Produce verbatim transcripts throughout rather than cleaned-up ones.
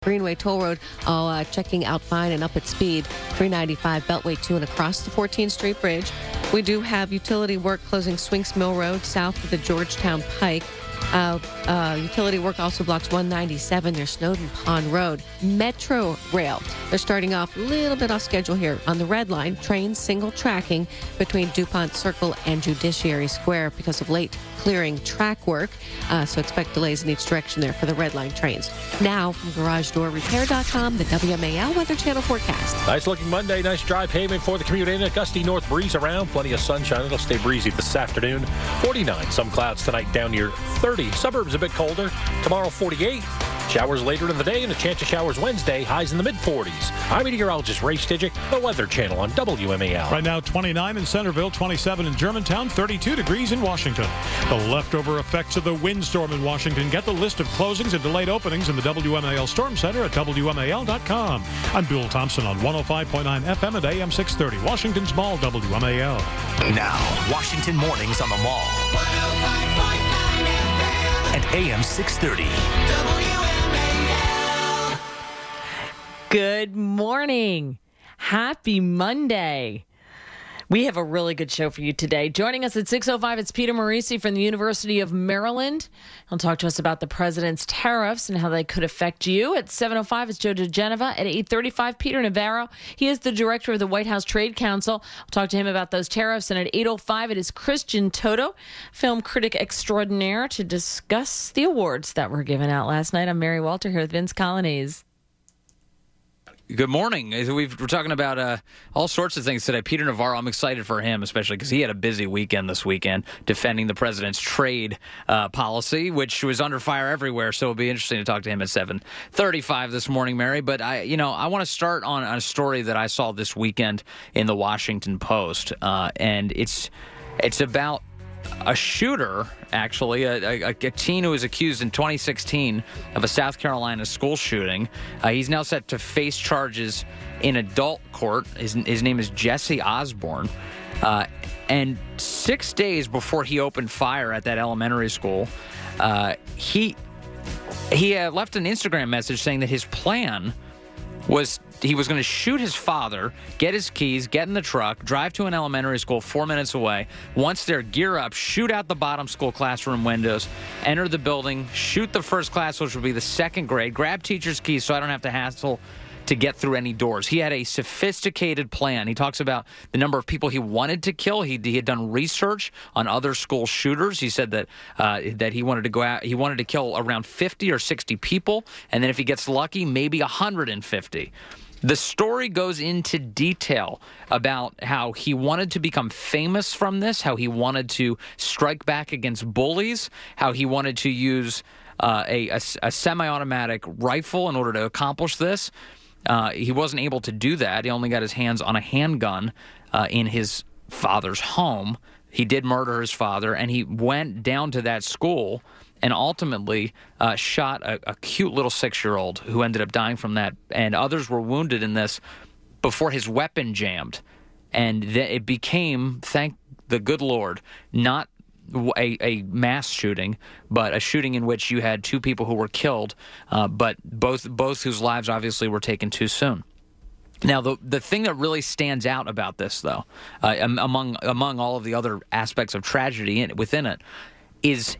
Greenway Toll Road, all uh, checking out fine and up at speed. three ninety-five Beltway two and across the fourteenth Street Bridge. We do have utility work closing Swinks Mill Road south of the Georgetown Pike. Uh, uh, utility work also blocks one ninety-seven near Snowden Pond Road. Metro Rail, they're starting off a little bit off schedule here on the Red Line. Trains single tracking between DuPont Circle and Judiciary Square because of late clearing track work. Uh, so expect delays in each direction there for the Red Line trains. Now from Garage Door Repair dot com, the W M A L Weather Channel forecast. Nice looking Monday. Nice dry pavement for the commute in. A gusty north breeze around. Plenty of sunshine. It'll stay breezy this afternoon. forty-nine. Some clouds tonight down near thirty. Suburbs a bit colder. Tomorrow forty-eight. Showers later in the day and a chance of showers Wednesday. Highs in the mid forties. I'm meteorologist Ray Stigic, the Weather Channel on W M A L. Right now twenty-nine in Centerville, twenty-seven in Germantown, thirty-two degrees in Washington. The leftover effects of the windstorm in Washington. Get the list of closings and delayed openings in the W M A L Storm Center at W M A L dot com. I'm Bill Thompson on one oh five point nine F M at A M six thirty. Washington's Mall, W M A L. Now, Washington Mornings on the Mall. one oh five point nine F M. At A M six thirty. W M A L. Good morning. Happy Monday. We have a really good show for you today. Joining us at six oh five, it's Peter Morici from the University of Maryland. He'll talk to us about the president's tariffs and how they could affect you. At seven oh five, it's Joe DeGeneva. At eight thirty-five, Peter Navarro. He is the director of the White House Trade Council. We'll talk to him about those tariffs. And at eight oh five, it is Christian Toto, film critic extraordinaire, to discuss the awards that were given out last night. I'm Mary Walter here with Vince Colonnese. Good morning. We've, we're talking about uh, all sorts of things today. Peter Navarro, I'm excited for him, especially because he had a busy weekend this weekend defending the president's trade uh, policy, which was under fire everywhere. So it'll be interesting to talk to him at seven thirty-five this morning, Mary. But I, you know, I want to start on, on a story that I saw this weekend in the Washington Post, uh, and it's it's about a shooter, actually, a, a, a teen who was accused in twenty sixteen of a South Carolina school shooting. Uh, he's now set to face charges in adult court. His, his name is Jesse Osborne. Uh, and six days before he opened fire at that elementary school, uh, he he uh, left an Instagram message saying that his plan was he was going to shoot his father, get his keys, get in the truck, drive to an elementary school four minutes away. Once they're gear up, shoot out the bottom school classroom windows, enter the building, shoot the first class, which would be the second grade, grab teacher's keys so I don't have to hassle to get through any doors. He had a sophisticated plan. He talks about the number of people he wanted to kill. He, he had done research on other school shooters. He said that uh, that he wanted to go out. He wanted to kill around fifty or sixty people, and then if he gets lucky, maybe one hundred fifty. The story goes into detail about how he wanted to become famous from this, how he wanted to strike back against bullies, how he wanted to use uh, a, a, a semi-automatic rifle in order to accomplish this. Uh, he wasn't able to do that. He only got his hands on a handgun uh, in his father's home. He did murder his father, and he went down to that school and ultimately uh, shot a, a cute little six-year-old who ended up dying from that. And others were wounded in this before his weapon jammed. And th- it became, thank the good Lord, not A, a mass shooting, but a shooting in which you had two people who were killed, uh, but both both whose lives obviously were taken too soon. Now, the the thing that really stands out about this, though, uh, among among all of the other aspects of tragedy in, within it, is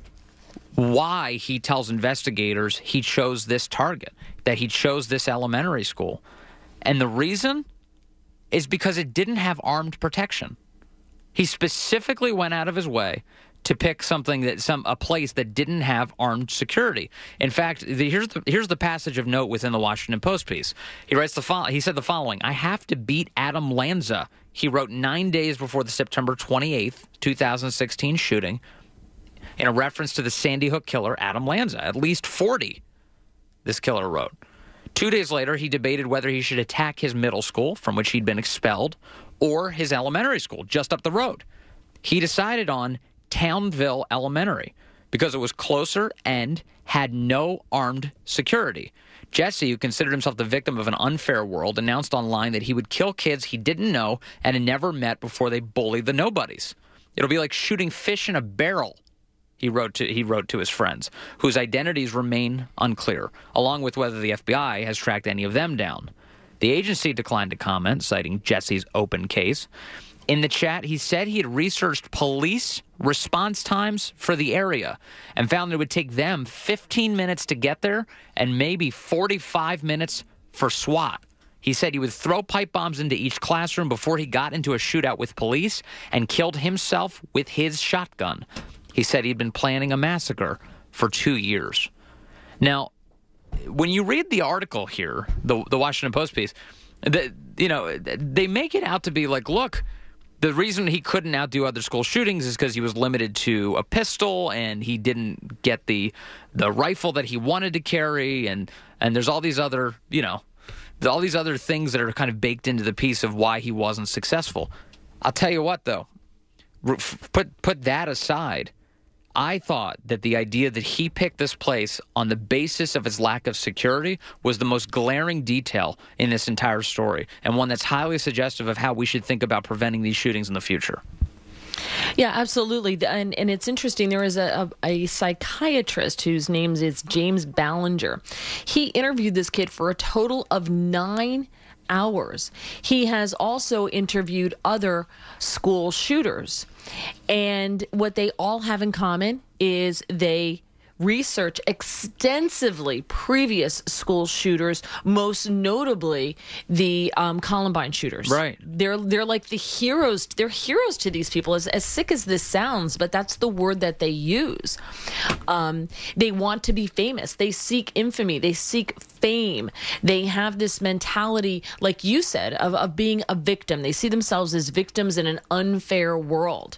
why he tells investigators he chose this target, that he chose this elementary school. And the reason is because it didn't have armed protection. He specifically went out of his way to pick something that some a place that didn't have armed security. In fact, the, here's the here's the passage of note within the Washington Post piece. He writes the fo- he said the following: "I have to beat Adam Lanza." He wrote nine days before the September twenty-eighth, twenty sixteen shooting, in a reference to the Sandy Hook killer, Adam Lanza. At least forty, this killer wrote. Two days later, he debated whether he should attack his middle school, from which he'd been expelled, or his elementary school just up the road. He decided on Townville Elementary because it was closer and had no armed security. Jesse, who considered himself the victim of an unfair world, announced online that he would kill kids he didn't know and had never met before they bullied the nobodies. It'll be like shooting fish in a barrel, He wrote to he wrote to his friends, whose identities remain unclear, along with whether the F B I has tracked any of them down. The agency declined to comment, citing Jesse's open case. In the chat, he said he had researched police response times for the area and found that it would take them fifteen minutes to get there and maybe forty-five minutes for SWAT. He said he would throw pipe bombs into each classroom before he got into a shootout with police and killed himself with his shotgun. He said he'd been planning a massacre for two years. Now, when you read the article here, the the Washington Post piece, the, you know, they make it out to be like, look, the reason he couldn't outdo other school shootings is because he was limited to a pistol and he didn't get the the rifle that he wanted to carry, and and there's all these other, you know, all these other things that are kind of baked into the piece of why he wasn't successful. I'll tell you what, though, put put that aside. I thought that the idea that he picked this place on the basis of its lack of security was the most glaring detail in this entire story, and one that's highly suggestive of how we should think about preventing these shootings in the future. Yeah, absolutely. And and it's interesting. There is a, a, a psychiatrist whose name is James Ballinger. He interviewed this kid for a total of nine hours. He has also interviewed other school shooters. And what they all have in common is they research extensively previous school shooters, most notably the um, Columbine shooters. Right. They're they're like the heroes. They're heroes to these people. As, as sick as this sounds, but that's the word that they use. Um, they want to be famous. They seek infamy. They seek fame. They have this mentality, like you said, of, of being a victim. They see themselves as victims in an unfair world.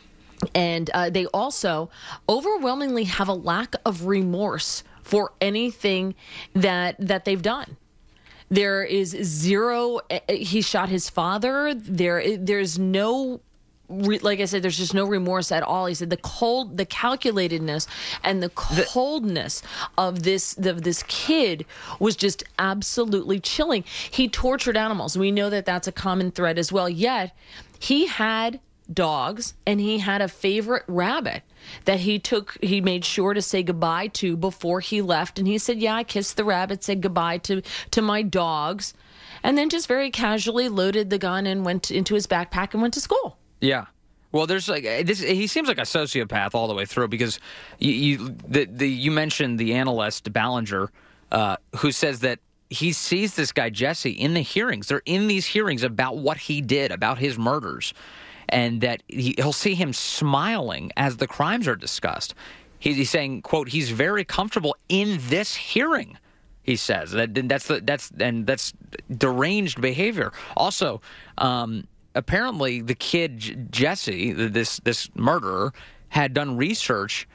And uh, they also overwhelmingly have a lack of remorse for anything that that they've done. There is zero. He shot his father. There, there's no. Like I said, there's just no remorse at all. He said the cold, the calculatedness, and the coldness of this of this kid was just absolutely chilling. He tortured animals. We know that that's a common thread as well. Yet he had dogs, and he had a favorite rabbit that he took he made sure to say goodbye to before he left. And he said, yeah, I kissed the rabbit, said goodbye to to my dogs, and then just very casually loaded the gun and went into his backpack and went to school. Yeah. Well, there's like this. He seems like a sociopath all the way through, because you you, the, the, you mentioned the analyst Ballinger, uh, who says that he sees this guy Jesse in the hearings. They're in these hearings about what he did, about his murders. And that he, he'll see him smiling as the crimes are discussed. He, he's saying, "quote He's very comfortable in this hearing." He says that that's the, that's and that's deranged behavior. Also, um, apparently, the kid Jesse, this this murderer, had done research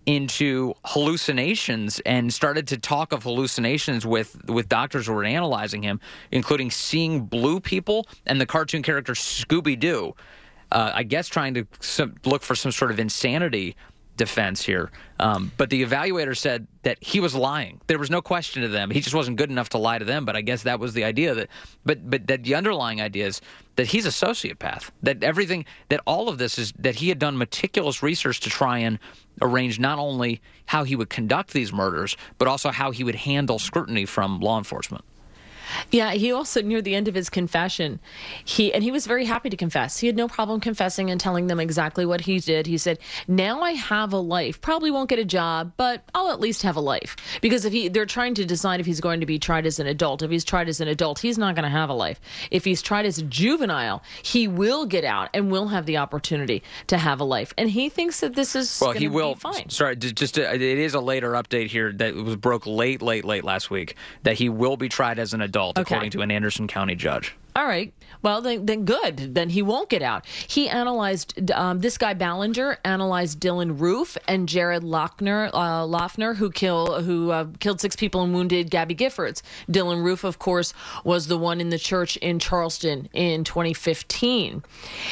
into hallucinations and started to talk of hallucinations with with doctors who were analyzing him, including seeing blue people and the cartoon character Scooby-Doo. Uh, I guess trying to some, look for some sort of insanity defense here. Um, but the evaluator said that he was lying. There was no question to them. He just wasn't good enough to lie to them. But I guess that was the idea. That, but but that the underlying idea is that he's a sociopath. That everything, that all of this is that he had done meticulous research to try and arrange not only how he would conduct these murders, but also how he would handle scrutiny from law enforcement. Yeah, he also, near the end of his confession, he and he was very happy to confess. He had no problem confessing and telling them exactly what he did. He said, now I have a life. Probably won't get a job, but I'll at least have a life. Because if he, they're trying to decide if he's going to be tried as an adult. If he's tried as an adult, he's not going to have a life. If he's tried as a juvenile, he will get out and will have the opportunity to have a life. And he thinks that this is well, going he to will, be fine. Sorry, just to, it is a later update here that was broke late, late, late last week, that he will be tried as an adult. Okay. According to an Anderson County judge. All right. Well, then, then good. Then he won't get out. He analyzed, um, this guy Ballinger analyzed Dylan Roof and Jared Lochner, uh, Loeffner, who, kill, who uh, killed six people and wounded Gabby Giffords. Dylan Roof, of course, was the one in the church in Charleston in twenty fifteen.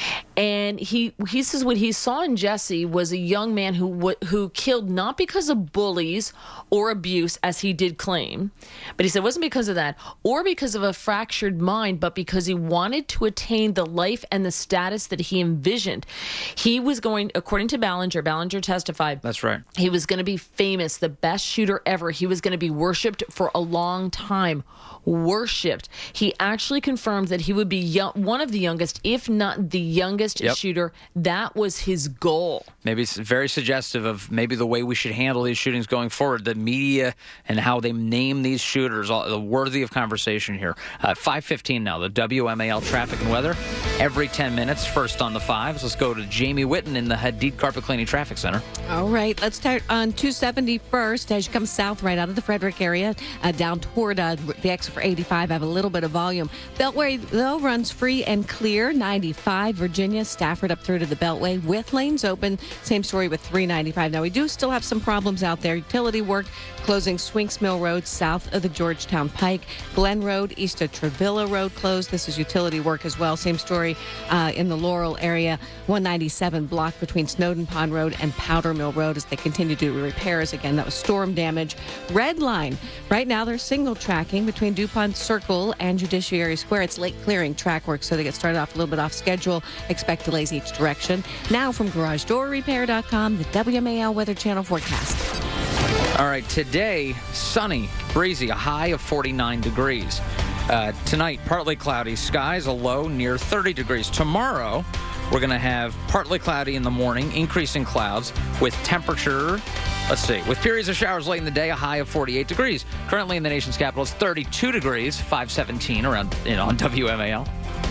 And he he says what he saw in Jesse was a young man who who killed not because of bullies or abuse, as he did claim, but he said it wasn't because of that, or because of a fractured mind, but because because he wanted to attain the life and the status that he envisioned. He was going, according to Ballinger, Ballinger testified. That's right. He was going to be famous, the best shooter ever. He was going to be worshipped for a long time. Worshipped. He actually confirmed that he would be young, one of the youngest, if not the youngest Yep. shooter. That was his goal. Maybe it's very suggestive of maybe the way we should handle these shootings going forward. The media and how they name these shooters, all, worthy of conversation here. Uh, five fifteen now, the W M A L traffic and weather. Every ten minutes, first on the fives. Let's go to Jamie Witten in the Hadid Carpet Cleaning Traffic Center. All right, let's start on two seventy-first as you come south right out of the Frederick area, uh, down toward uh, the exit for eighty-five. Have a little bit of volume. Beltway, though, runs free and clear. ninety-five, Virginia, Stafford up through to the Beltway with lanes open. Same story with three ninety-five. Now, we do still have some problems out there. Utility work closing Swinks Mill Road south of the Georgetown Pike. Glen Road east of Trevilla Road closed. This is utility work as well. Same story uh, in the Laurel area. one ninety-seven blocked between Snowden Pond Road and Powder Mill Road as they continue to do repairs. Again, that was storm damage. Red line. Right now, they're single tracking between DuPont Circle and Judiciary Square. It's late clearing track work, so they get started off a little bit off schedule. Expect delays each direction. Now from Garage Door Repair dot com, the W M A L Weather Channel forecast. All right, today, sunny, breezy, a high of forty-nine degrees. Uh, tonight, partly cloudy skies, a low near thirty degrees. Tomorrow, we're going to have partly cloudy in the morning, increasing clouds with temperature, let's see, with periods of showers late in the day, a high of forty-eight degrees. Currently in the nation's capital, it's thirty-two degrees, five seventeen around, you know, on W M A L.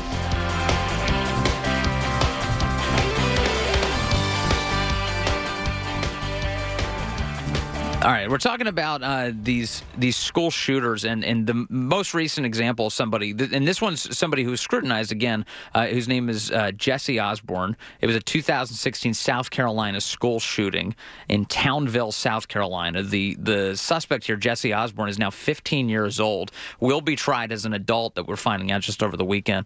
All right, we're talking about uh, these these school shooters, and, and the most recent example of somebody, and this one's somebody who was scrutinized again, uh, whose name is uh, Jesse Osborne. It was a two thousand sixteen South Carolina school shooting in Townville, South Carolina. The the suspect here, Jesse Osborne, is now fifteen years old, will be tried as an adult, that we're finding out just over the weekend,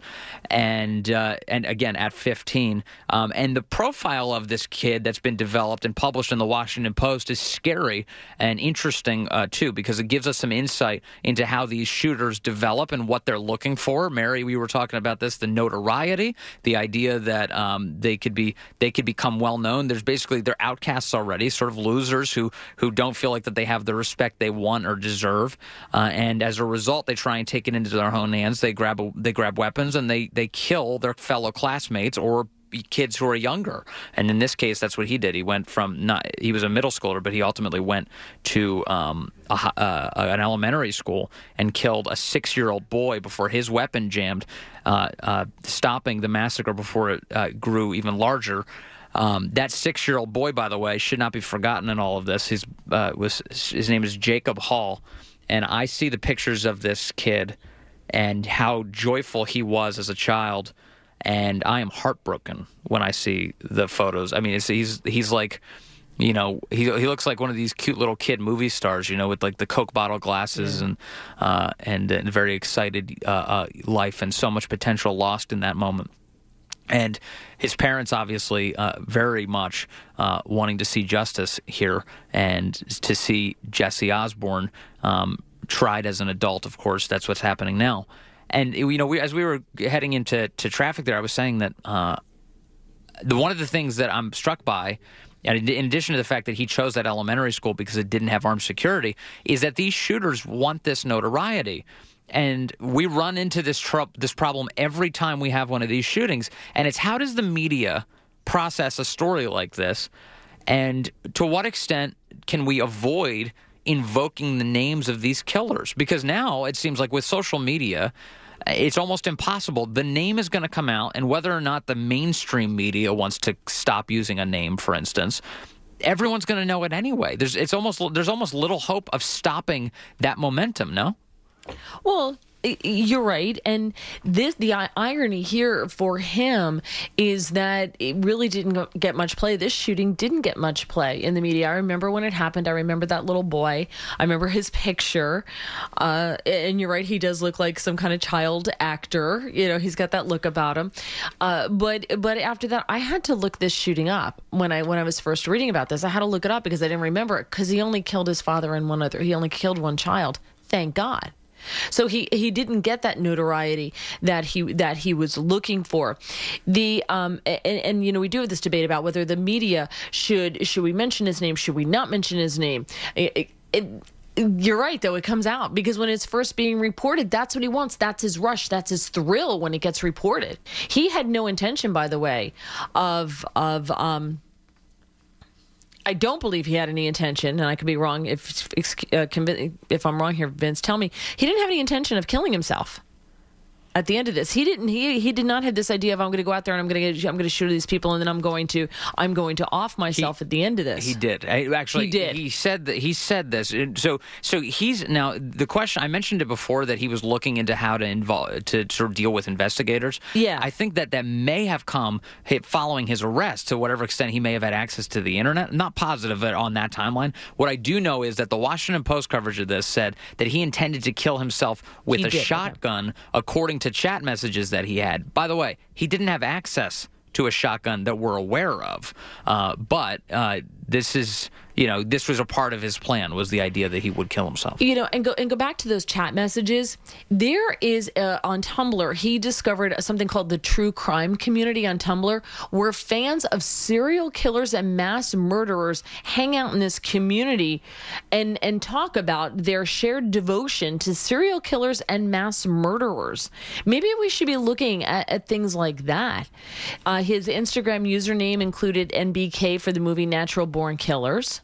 and uh, and again at fifteen. Um, and the profile of this kid that's been developed and published in the Washington Post is scary and interesting, uh, too, because it gives us some insight into how these shooters develop and what they're looking for. Mary, we were talking about this, the notoriety, the idea that um, they could be they could become well-known. There's basically, they're outcasts already, sort of losers who, who don't feel like that they have the respect they want or deserve. Uh, and as a result, they try and take it into their own hands. They grab a, they grab weapons and they, they kill their fellow classmates or kids who are younger. And in this case, that's what he did. He went from not, he was a middle schooler, but he ultimately went to um, a, uh, an elementary school and killed a six-year-old boy before his weapon jammed, uh, uh, stopping the massacre before it uh, grew even larger. Um, that six-year-old boy, by the way, should not be forgotten in all of this. His, uh, was, his name is Jacob Hall. And I see the pictures of this kid and how joyful he was as a child. And I am heartbroken when I see the photos. I mean, it's, he's he's like, you know, he he looks like one of these cute little kid movie stars, you know, with like the Coke bottle glasses yeah. and uh, and and very excited uh, uh, life and so much potential lost in that moment. And his parents obviously uh, very much uh, wanting to see justice here and to see Jesse Osborne um, tried as an adult. Of course, that's what's happening now. And, you know, we, as we were heading into to traffic there, I was saying that uh, the one of the things that I'm struck by, and in addition to the fact that he chose that elementary school because it didn't have armed security, is that these shooters want this notoriety. And we run into this tr- this problem every time we have one of these shootings. And it's how does the media process a story like this? And to what extent can we avoid invoking the names of these killers? Because now it seems like with social media, it's almost impossible. The name is going to come out, and whether or not the mainstream media wants to stop using a name, for instance, everyone's going to know it anyway. There's it's almost there's almost little hope of stopping that momentum, no? Well, you're right. And this the irony here for him is that it really didn't get much play. This shooting didn't get much play in the media. I remember when it happened. I remember that little boy. I remember his picture. Uh, and you're right. He does look like some kind of child actor. You know, he's got that look about him. Uh, but but after that, I had to look this shooting up when I when I was first reading about this. I had to look it up because I didn't remember it because he only killed his father and one other. He only killed one child. Thank God. So he, he didn't get that notoriety that he that he was looking for. The um and, and you know we do have this debate about whether the media should should we mention his name, should we not mention his name. It, it, You're right, though. It comes out because when it's first being reported, that's what he wants. That's his rush. That's his thrill when it gets reported. He had no intention, by the way, of of um. I don't believe he had any intention, and I could be wrong. If uh, if I'm wrong here, Vince, tell me. He didn't have any intention of killing himself. At the end of this, he didn't. He he did not have this idea of I'm going to go out there and I'm going to I'm going to shoot these people and then I'm going to I'm going to off myself he, at the end of this. He did. I, actually, he did. He said that he said this. So so he's now the question. I mentioned it before that he was looking into how to involve to sort of deal with investigators. Yeah. I think that that may have come following his arrest to whatever extent he may have had access to the internet. I'm not positive on that timeline. What I do know is that the Washington Post coverage of this said that he intended to kill himself with he a did, shotgun, okay. according to chat messages that he had. By the way, he didn't have access to a shotgun that we're aware of, uh, but uh, this is, you know, this was a part of his plan, was the idea that he would kill himself. You know, and go and go back to those chat messages. There is uh, on Tumblr, he discovered something called the True Crime Community on Tumblr, where fans of serial killers and mass murderers hang out in this community and and talk about their shared devotion to serial killers and mass murderers. Maybe we should be looking at, at things like that. Uh, his Instagram username included N B K for the movie Natural Born Killers.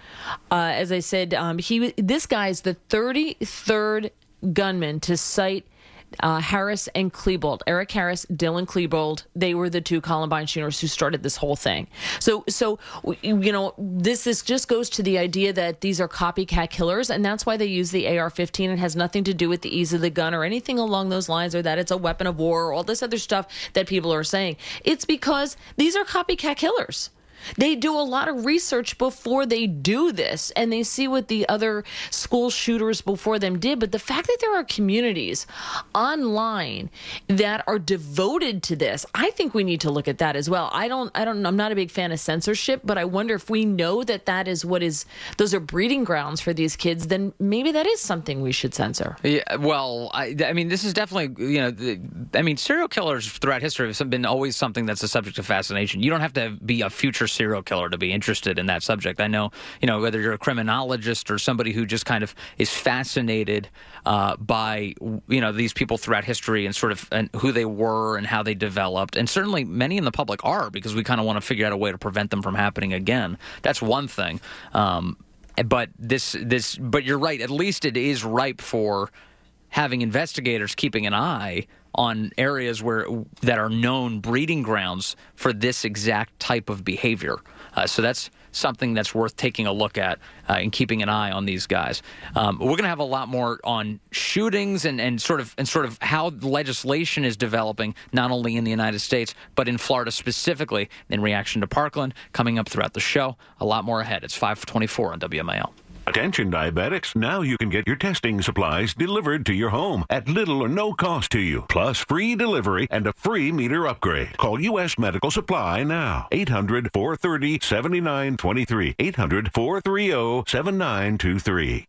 Uh, as I said, um, he this guy is the thirty-third gunman to cite uh, Harris and Klebold. Eric Harris, Dylan Klebold, they were the two Columbine shooters who started this whole thing. So, so you know, this this just goes to the idea that these are copycat killers, and that's why they use the A R fifteen. It has nothing to do with the ease of the gun or anything along those lines, or that it's a weapon of war or all this other stuff that people are saying. It's because these are copycat killers. They do a lot of research before they do this, and they see what the other school shooters before them did. But the fact that there are communities online that are devoted to this, I think we need to look at that as well. I don't, I don't, I'm not a big fan of censorship, but I wonder if we know that that is what is, those are breeding grounds for these kids, then maybe that is something we should censor. Yeah, well, I, I mean, this is definitely, you know, the, I mean, serial killers throughout history have been always something that's a subject of fascination. You don't have to be a future serial killer to be interested in that subject. I know, you know, whether you're a criminologist or somebody who just kind of is fascinated uh, by, you know, these people throughout history and sort of and who they were and how they developed. And certainly many in the public are, because we kind of want to figure out a way to prevent them from happening again. That's one thing. Um, but this, this, but you're right. At least it is ripe for having investigators keeping an eye on areas where that are known breeding grounds for this exact type of behavior. Uh, so that's something that's worth taking a look at uh, and keeping an eye on these guys. Um, we're going to have a lot more on shootings and, and sort of and sort of how legislation is developing, not only in the United States, but in Florida specifically, in reaction to Parkland, coming up throughout the show. A lot more ahead. It's five twenty-four on W M A L. Attention diabetics, now you can get your testing supplies delivered to your home at little or no cost to you, plus free delivery and a free meter upgrade. Call U S Medical Supply now. eight hundred, four three zero, seven nine two three. eight hundred, four three zero, seven nine two three.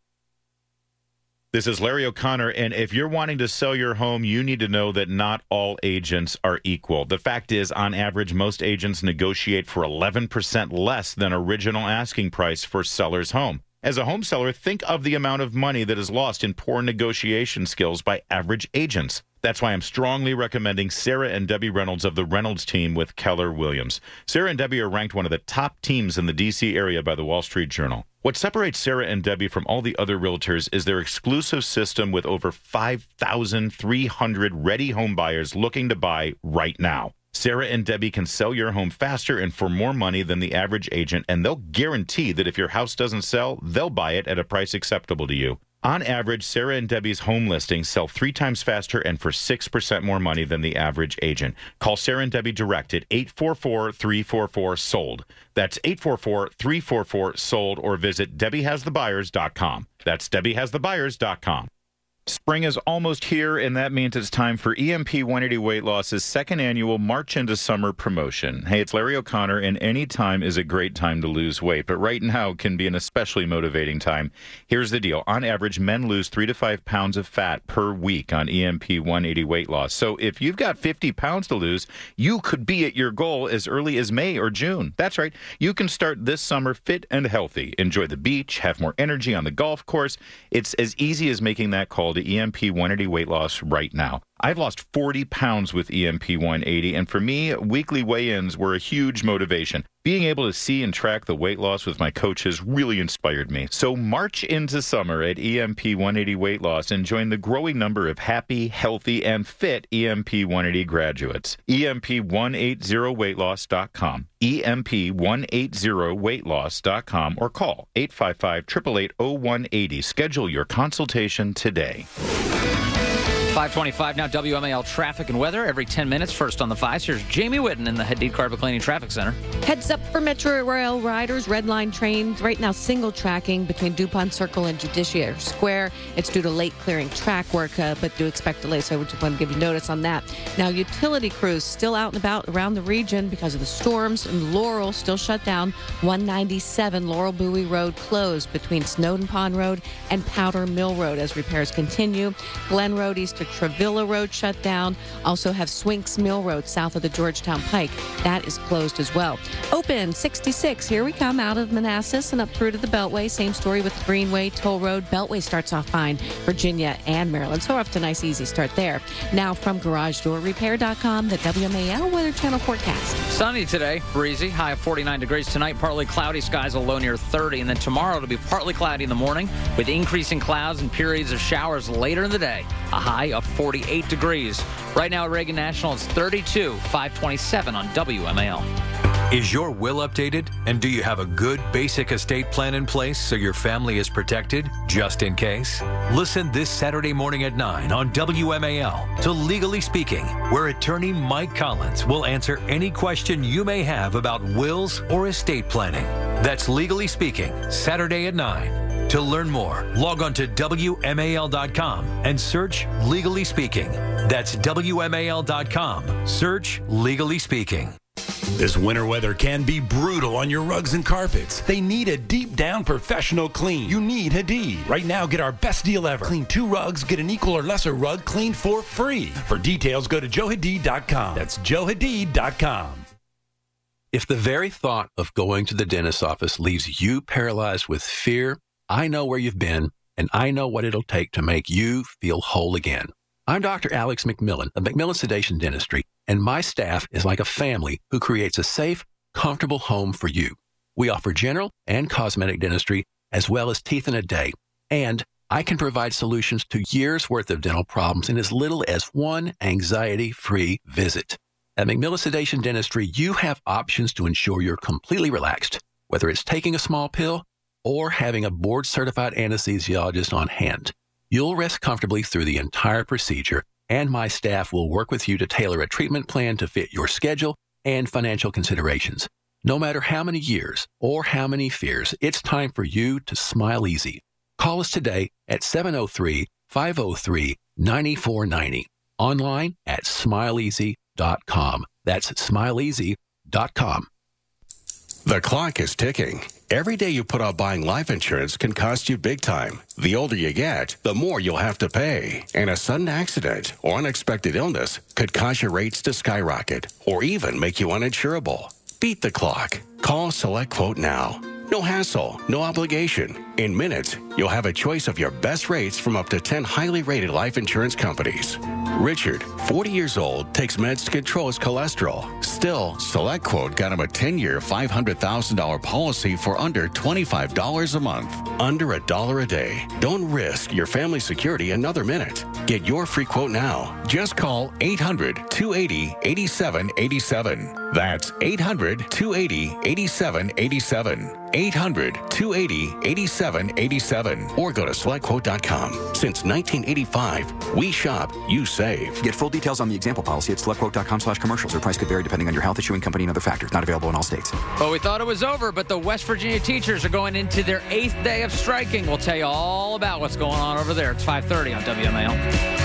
This is Larry O'Connor, and if you're wanting to sell your home, you need to know that not all agents are equal. The fact is, on average, most agents negotiate for eleven percent less than original asking price for seller's home. As a home seller, think of the amount of money that is lost in poor negotiation skills by average agents. That's why I'm strongly recommending Sarah and Debbie Reynolds of the Reynolds team with Keller Williams. Sarah and Debbie are ranked one of the top teams in the D C area by the Wall Street Journal. What separates Sarah and Debbie from all the other realtors is their exclusive system with over five thousand three hundred ready home buyers looking to buy right now. Sarah and Debbie can sell your home faster and for more money than the average agent, and they'll guarantee that if your house doesn't sell, they'll buy it at a price acceptable to you. On average, Sarah and Debbie's home listings sell three times faster and for six percent more money than the average agent. Call Sarah and Debbie direct at eight four four, three four four, sold. That's eight four four, three four four, sold, or visit Debbie Has The Buyers dot com. That's Debbie Has The Buyers dot com. Spring is almost here, and that means it's time for E M P one eighty Weight Loss's second annual March into Summer promotion. Hey, it's Larry O'Connor, and any time is a great time to lose weight, but right now can be an especially motivating time. Here's the deal. On average, men lose three to five pounds of fat per week on E M P one eighty Weight Loss. So if you've got fifty pounds to lose, you could be at your goal as early as May or June. That's right. You can start this summer fit and healthy. Enjoy the beach, have more energy on the golf course. It's as easy as making that call to E M P one eighty Weight Loss right now. I've lost forty pounds with E M P one eighty, and for me, weekly weigh-ins were a huge motivation. Being able to see and track the weight loss with my coaches really inspired me. So march into summer at E M P one eighty Weight Loss and join the growing number of happy, healthy, and fit E M P one eighty graduates. E M P one eighty weight loss dot com. E M P one eighty weight loss dot com or call eight five five, eight eight eight, zero one eight zero. Schedule your consultation today. five twenty-five now, W M A L traffic and weather every ten minutes. First on the fives, here's Jamie Whitten in the Hadid Carpet Cleaning Traffic Center. Heads up for Metro Rail riders. Red line trains right now single tracking between DuPont Circle and Judiciary Square. It's due to late clearing track work, uh, but do expect delays, so I just want to give you notice on that. Now, utility crews still out and about around the region because of the storms, and Laurel still shut down. one ninety-seven Laurel Bowie Road closed between Snowden Pond Road and Powder Mill Road as repairs continue. Glen Road east of Trevilla Road shut down. Also have Swinks Mill Road south of the Georgetown Pike. That is closed as well. Open sixty-six. Here we come out of Manassas and up through to the Beltway. Same story with Greenway, Toll Road. Beltway starts off fine. Virginia and Maryland. So off to a nice, easy start there. Now from Garage Door Repair dot com, the W M A L Weather Channel forecast. Sunny today, breezy, high of forty-nine degrees tonight. Partly cloudy skies, a low near thirty. And then tomorrow it'll be partly cloudy in the morning with increasing clouds and periods of showers later in the day. A high of forty-eight degrees. Right now at Reagan National, it's thirty-two, five twenty-seven on W M A L. Is your will updated? And do you have a good basic estate plan in place so your family is protected just in case? Listen this Saturday morning at nine on W M A L to Legally Speaking, where attorney Mike Collins will answer any question you may have about wills or estate planning. That's Legally Speaking, Saturday at nine. To learn more, log on to W M A L dot com and search Legally Speaking. That's W M A L dot com. Search Legally Speaking. This winter weather can be brutal on your rugs and carpets. They need a deep down professional clean. You need Hadid. Right now, get our best deal ever. Clean two rugs, get an equal or lesser rug cleaned for free. For details, go to Joe Hadid dot com. That's Joe Hadid dot com. If the very thought of going to the dentist's office leaves you paralyzed with fear, I know where you've been, and I know what it'll take to make you feel whole again. I'm Doctor Alex McMillan of McMillan Sedation Dentistry, and my staff is like a family who creates a safe, comfortable home for you. We offer general and cosmetic dentistry, as well as teeth in a day, and I can provide solutions to years' worth of dental problems in as little as one anxiety-free visit. At McMillan Sedation Dentistry, you have options to ensure you're completely relaxed, whether it's taking a small pill or having a board-certified anesthesiologist on hand. You'll rest comfortably through the entire procedure, and my staff will work with you to tailor a treatment plan to fit your schedule and financial considerations. No matter how many years or how many fears, it's time for you to smile easy. Call us today at seven oh three, five oh three, nine four nine oh. Online at smile easy dot com. That's smile easy dot com. The clock is ticking. Every day you put off buying life insurance can cost you big time. The older you get, the more you'll have to pay. And a sudden accident or unexpected illness could cause your rates to skyrocket or even make you uninsurable. Beat the clock. Call Select Quote now. No hassle, no obligation. In minutes, you'll have a choice of your best rates from up to ten highly rated life insurance companies. Richard, forty years old, takes meds to control his cholesterol. Still, Select Quote got him a ten-year, five hundred thousand dollars policy for under twenty-five dollars a month. Under a dollar a day. Don't risk your family's security another minute. Get your free quote now. Just call eight hundred, two eight zero, eight seven eight seven. That's eight hundred, two eight zero, eight seven eight seven. eight hundred, two eight zero, eight seven eight seven. seven or go to select quote dot com. Since nineteen eighty-five, we shop, you save. Get full details on the example policy at select quote dot com slash commercials. Or price could vary depending on your health, issuing company, and other factors. Not available in all states. Well, we thought it was over, but the West Virginia teachers are going into their eighth day of striking. We'll tell you all about what's going on over there. It's five thirty on W M A L.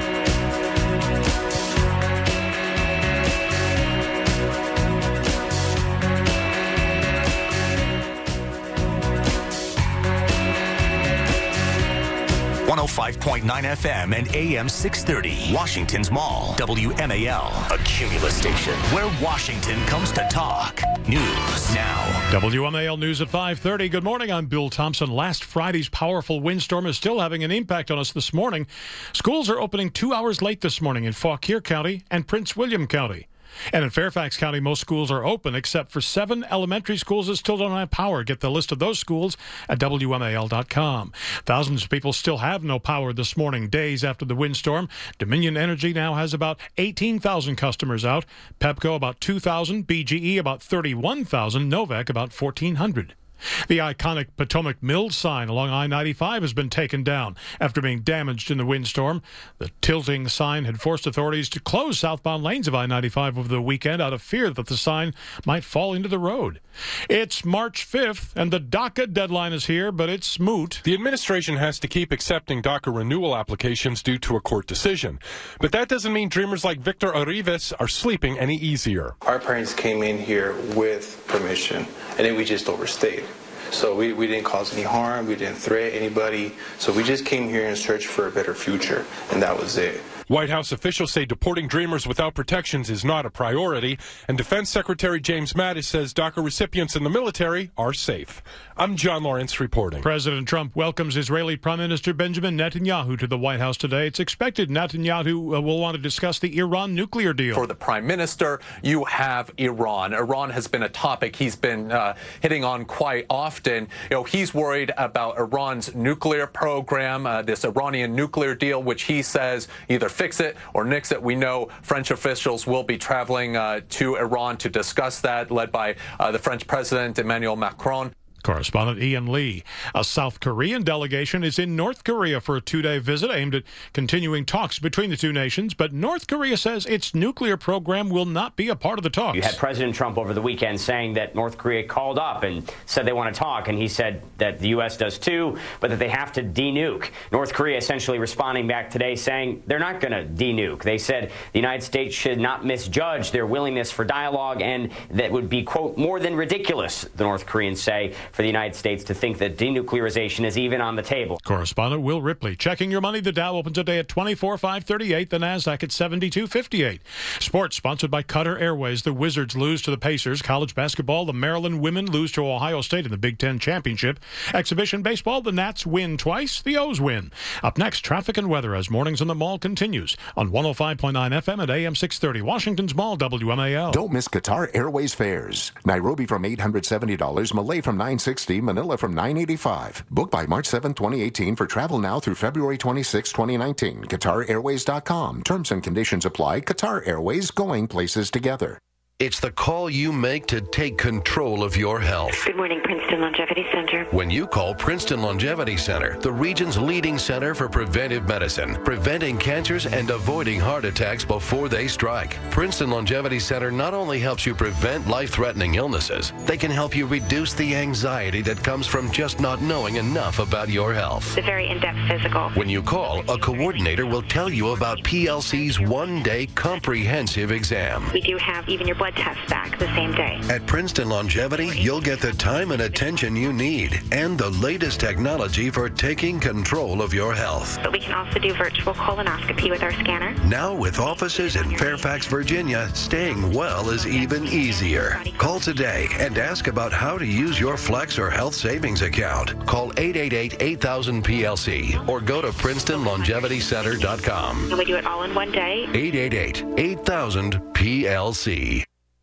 one oh five point nine F M and A M six thirty, Washington's Mall, W M A L, a Cumulus station where Washington comes to talk. News now. W M A L News at five thirty. Good morning, I'm Bill Thompson. Last Friday's powerful windstorm is still having an impact on us this morning. Schools are opening two hours late this morning in Fauquier County and Prince William County. And in Fairfax County, most schools are open except for seven elementary schools that still don't have power. Get the list of those schools at W M A L dot com. Thousands of people still have no power this morning, days after the windstorm. Dominion Energy now has about eighteen thousand customers out. Pepco about two thousand. B G E about thirty-one thousand. Novak about fourteen hundred. The iconic Potomac Mills sign along I ninety-five has been taken down after being damaged in the windstorm. The tilting sign had forced authorities to close southbound lanes of I ninety-five over the weekend out of fear that the sign might fall into the road. It's March fifth, and the DACA deadline is here, but it's moot. The administration has to keep accepting DACA renewal applications due to a court decision. But that doesn't mean dreamers like Victor Arribas are sleeping any easier. Our parents came in here with permission, and then we just overstayed. So we, we didn't cause any harm, we didn't threaten anybody, so we just came here in search for a better future, and that was it. White House officials say deporting dreamers without protections is not a priority, and Defense Secretary James Mattis says DACA recipients in the military are safe. I'm John Lawrence reporting. President Trump welcomes Israeli Prime Minister Benjamin Netanyahu to the White House today. It's expected Netanyahu uh, will want to discuss the Iran nuclear deal. For the Prime Minister, you have Iran. Iran has been a topic he's been uh, hitting on quite often. You know, he's worried about Iran's nuclear program, uh, this Iranian nuclear deal, which he says either fix it or nix it. We know French officials will be traveling uh, to Iran to discuss that, led by uh, the French President Emmanuel Macron. Correspondent Ian Lee. A South Korean delegation is in North Korea for a two-day visit aimed at continuing talks between the two nations, but North Korea says its nuclear program will not be a part of the talks. You had President Trump over the weekend saying that North Korea called up and said they want to talk, and he said that the U S does too, but that they have to de-nuke. North Korea essentially responding back today saying they're not going to de-nuke. They said the United States should not misjudge their willingness for dialogue, and that would be, quote, more than ridiculous, the North Koreans say, for the United States to think that denuclearization is even on the table. Correspondent Will Ripley. Checking your money, the Dow opens today at twenty-four five thirty-eight, the NASDAQ at seventy-two fifty-eight. Sports sponsored by Qatar Airways. The Wizards lose to the Pacers. College basketball, the Maryland women lose to Ohio State in the Big Ten Championship. Exhibition baseball, the Nats win twice, the O's win. Up next, traffic and weather as Mornings in the Mall continues on one oh five point nine F M at A M six thirty. Washington's Mall, W M A L. Don't miss Qatar Airways fares. Nairobi from eight hundred seventy dollars, Malay from nine hundred sixty dollars, Manila from nine hundred eighty-five dollars. Book by March seventh, twenty eighteen for travel now through February twenty-sixth, twenty nineteen. Qatar Airways dot com. Terms and conditions apply. Qatar Airways, going places together. It's the call you make to take control of your health. Good morning, Princeton Longevity Center. When you call Princeton Longevity Center, the region's leading center for preventive medicine, preventing cancers and avoiding heart attacks before they strike. Princeton Longevity Center not only helps you prevent life-threatening illnesses, they can help you reduce the anxiety that comes from just not knowing enough about your health. The very in-depth physical. When you call, a coordinator will tell you about P L C's one-day comprehensive exam. We do have even your blood test back the same day. At Princeton Longevity, you'll get the time and attention you need and the latest technology for taking control of your health. But we can also do virtual colonoscopy with our scanner. Now with offices in Fairfax, Virginia, staying well is even easier. Call today and ask about how to use your Flex or Health Savings account. Call eight eight eight, eight thousand P L C or go to Princeton Longevity Center dot com. And we do it all in one day. eight eight eight, eight thousand P L C.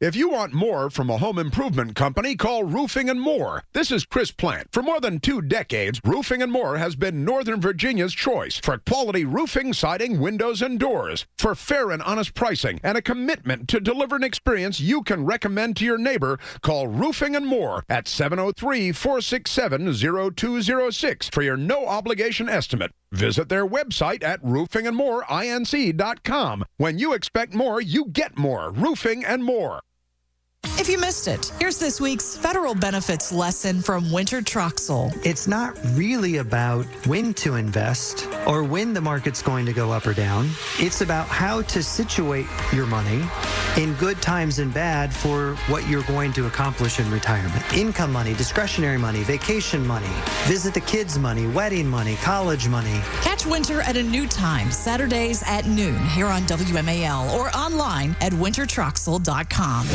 If you want more from a home improvement company, call Roofing and More. This is Chris Plant. For more than two decades, Roofing and More has been Northern Virginia's choice for quality roofing, siding, windows, and doors. For fair and honest pricing and a commitment to deliver an experience you can recommend to your neighbor, call Roofing and More at seven oh three, four six seven, oh two oh six for your no-obligation estimate. Visit their website at roofing and more inc dot com. When you expect more, you get more. Roofing and More. If you missed it, here's this week's federal benefits lesson from Winter Troxel. It's not really about when to invest or when the market's going to go up or down. It's about how to situate your money in good times and bad for what you're going to accomplish in retirement. Income money, discretionary money, vacation money, visit the kids money, wedding money, college money. Catch Winter at a new time, Saturdays at noon here on W M A L or online at winter troxel dot com.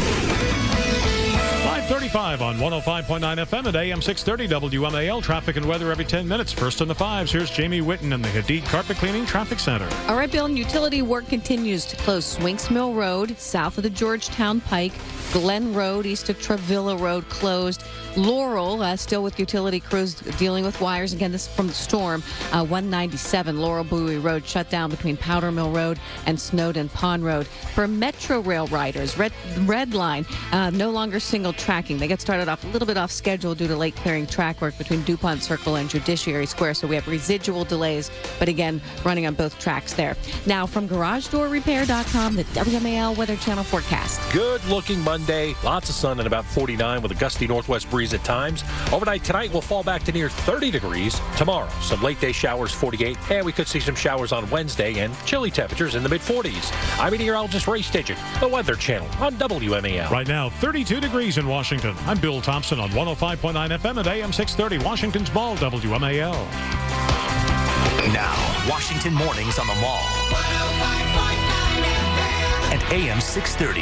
five thirty-five on one oh five point nine F M at A M six thirty W M A L. Traffic and weather every ten minutes. First in the fives, here's Jamie Witten in the Hadid Carpet Cleaning Traffic Center. All right, Bill, and utility work continues to close Swinks Mill Road, south of the Georgetown Pike. Glen Road, east of Travilla Road, closed. Laurel, uh, still with utility crews dealing with wires. Again, this is from the storm. Uh, one ninety-seven Laurel Bowie Road shut down between Powder Mill Road and Snowden Pond Road. For Metro Rail riders, Red, Red Line, uh, no longer single tracking. They get started off a little bit off schedule due to late clearing track work between DuPont Circle and Judiciary Square. So we have residual delays, but again, running on both tracks there. Now, from garage door repair dot com, the W M A L Weather Channel forecast. Good looking Monday. Lots of sun and about forty-nine with a gusty northwest breeze at times. Overnight tonight will fall back to near thirty degrees. Tomorrow, some late day showers, forty-eight. And we could see some showers on Wednesday and chilly temperatures in the mid forties. I'm meteorologist Ray Stidgen, the Weather Channel on W M A L. Right now, thirty-two degrees in Washington. I'm Bill Thompson on one oh five point nine F M at A M six thirty, Washington's Mall, W M A L. Now, Washington Mornings on the Mall. At A M six thirty.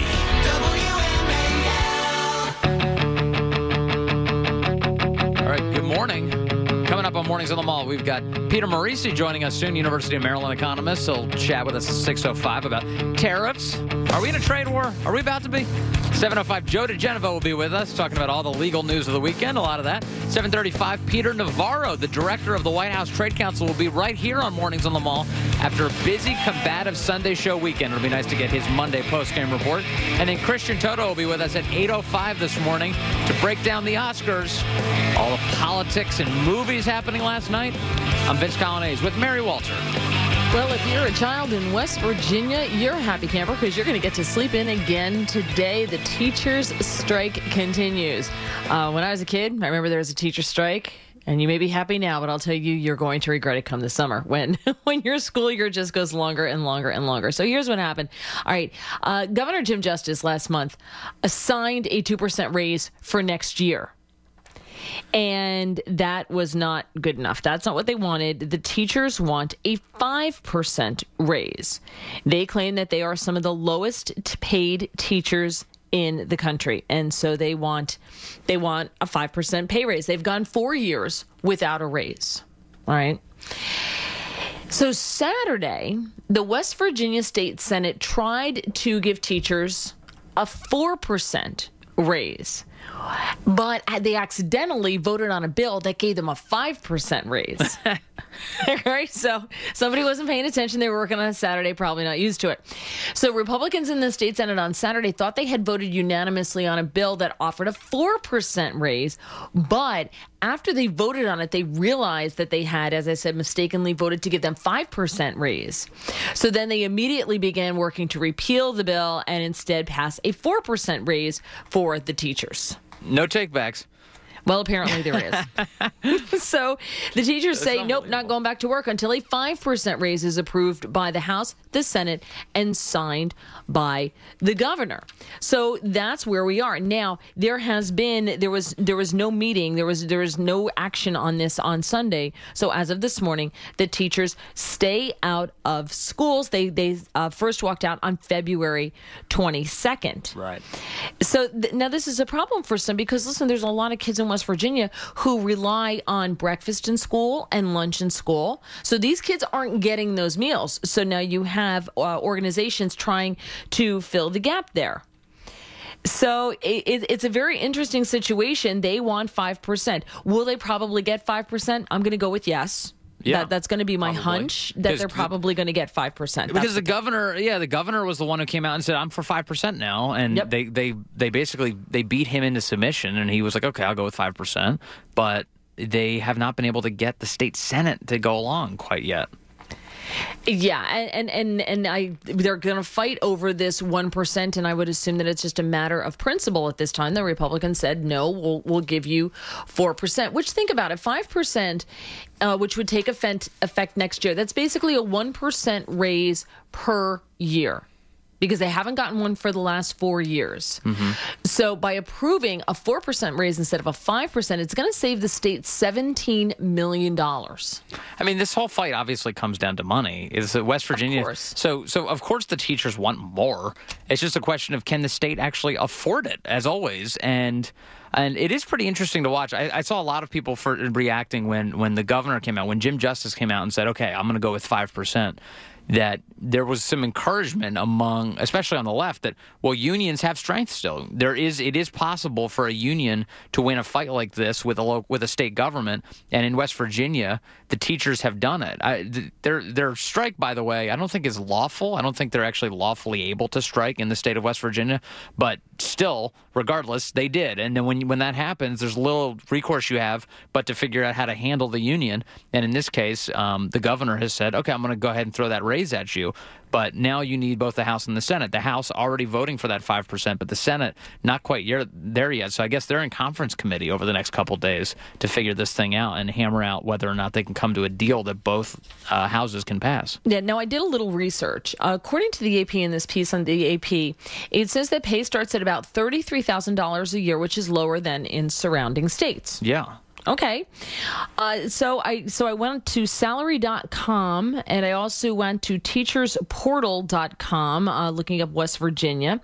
All right, good morning. Coming up on Mornings on the Mall, we've got Peter Morisi joining us soon, University of Maryland economist. He'll chat with us at six oh five about tariffs. Are we in a trade war? Are we about to be? seven oh five, Joe DeGenevo will be with us, talking about all the legal news of the weekend, a lot of that. seven thirty-five, Peter Navarro, the director of the White House Trade Council, will be right here on Mornings on the Mall after a busy, combative Sunday show weekend. It'll be nice to get his Monday post-game report. And then Christian Toto will be with us at eight oh five this morning to break down the Oscars, all the politics and movies happening last night. I'm Vince Colonnese with Mary Walter. Well, if you're a child in West Virginia, you're a happy camper because you're going to get to sleep in again today. The teachers' strike continues. Uh, when I was a kid, I remember there was a teacher strike. And you may be happy now, but I'll tell you, you're going to regret it come this summer when when your school year just goes longer and longer and longer. So here's what happened. All right. Uh, Governor Jim Justice last month assigned a two percent raise for next year. And that was not good enough. That's not what they wanted. The teachers want a five percent raise. They claim that they are some of the lowest paid teachers in the country. And so they want they want a five percent pay raise. They've gone four years without a raise. All right. So Saturday, the West Virginia State Senate tried to give teachers a four percent raise. But they accidentally voted on a bill that gave them a five percent raise. Right? So somebody wasn't paying attention. They were working on a Saturday, probably not used to it. So Republicans in the state Senate on Saturday thought they had voted unanimously on a bill that offered a four percent raise. But after they voted on it, they realized that they had, as I said, mistakenly voted to give them five percent raise. So then they immediately began working to repeal the bill and instead pass a four percent raise for the teachers. No takebacks. Well, apparently there is. So the teachers say, nope, not going back to work until a five percent raise is approved by the House, the Senate, and signed by the governor. So that's where we are. Now, there has been, there was there was no meeting, there was there was no action on this on Sunday. So as of this morning, the teachers stay out of schools. They, they uh, first walked out on February twenty-second. Right. So th- now this is a problem for some because, listen, there's a lot of kids in West Virginia who rely on breakfast in school and lunch in school. So these kids aren't getting those meals. So now you have uh, organizations trying to fill the gap there. So it, it's a very interesting situation. They want five percent. Will they probably get five percent? I'm going to go with yes. Yeah, that, that's going to be my probably. hunch that they're probably going to get five percent. Because the governor, yeah, the governor was the one who came out and said, I'm for five percent now. And Yep. they, they, they basically, they beat him into submission. And he was like, okay, I'll go with five percent. But they have not been able to get the state Senate to go along quite yet. Yeah, and and and I they're going to fight over this one percent, and I would assume that it's just a matter of principle at this time. The Republicans said no, we'll we'll give you four percent. Which, think about it, five percent, uh, which would take effect effect next year. That's basically a one percent raise per year, because they haven't gotten one for the last four years. Mm-hmm. So by approving a four percent raise instead of a five percent, it's going to save the state seventeen million dollars. I mean, this whole fight obviously comes down to money. Is that West Virginia? Of course. So, so of course the teachers want more. It's just a question of, can the state actually afford it, as always? And and it is pretty interesting to watch. I, I saw a lot of people for reacting when when the governor came out, when Jim Justice came out and said, okay, I'm going to go with five percent. That there was some encouragement among, especially on the left, that, well, unions have strength still. There is, it is possible for a union to win a fight like this with a lo- with a state government. And in West Virginia, the teachers have done it. I, th- their their strike, by the way, I don't think is lawful. I don't think they're actually lawfully able to strike in the state of West Virginia. But still, regardless, they did. And then when when that happens, there's little recourse you have but to figure out how to handle the union. And in this case, um, the governor has said, okay, I'm going to go ahead and throw that raise at you. But now you need both the House and the Senate. The House already voting for that five percent, but the Senate not quite yet, there yet. So I guess they're in conference committee over the next couple days to figure this thing out and hammer out whether or not they can come to a deal that both uh, houses can pass. Yeah, now I did a little research. Uh, according to the A P, in this piece on the A P, it says that pay starts at about thirty-three thousand dollars a year, which is lower than in surrounding states. Yeah. Okay. Uh, so I so I went to salary dot com, and I also went to teachers portal dot com, uh, looking up West Virginia.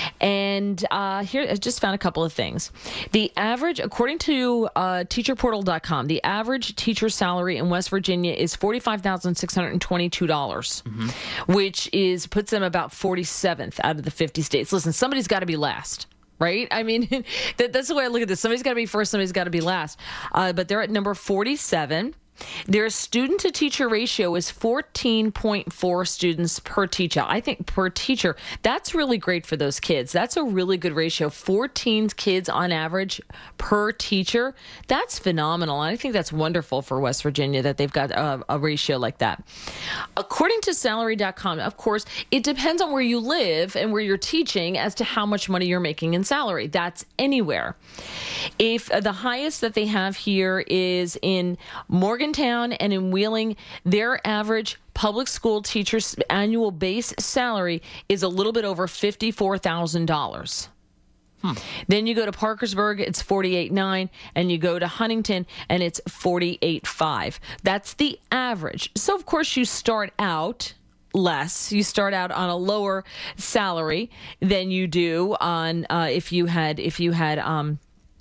And uh, here, I just found a couple of things. The average, according to uh, teacher portal dot com, the average teacher salary in West Virginia is forty-five thousand six hundred twenty-two dollars, mm-hmm. which is puts them about forty-seventh out of the fifty states. Listen, somebody's got to be last. Right? I mean, that, that's the way I look at this. Somebody's got to be first, somebody's got to be last. Uh, but they're at number forty-seven. Their student-to-teacher ratio is fourteen point four students per teacher. I think per teacher, that's really great for those kids. That's a really good ratio. fourteen kids on average per teacher. That's phenomenal. And I think that's wonderful for West Virginia that they've got a, a ratio like that. According to salary dot com, of course, it depends on where you live and where you're teaching as to how much money you're making in salary. That's anywhere. If uh, the highest that they have here is in Morgantown and in Wheeling, their average public school teacher's annual base salary is a little bit over fifty-four thousand dollars. Hmm. Then you go to Parkersburg, it's forty-eight thousand nine hundred dollars, and you go to Huntington, and it's forty-eight thousand five hundred dollars. That's the average. So, of course, you start out less. You start out on a lower salary than you do on uh, if you had if you had. Um,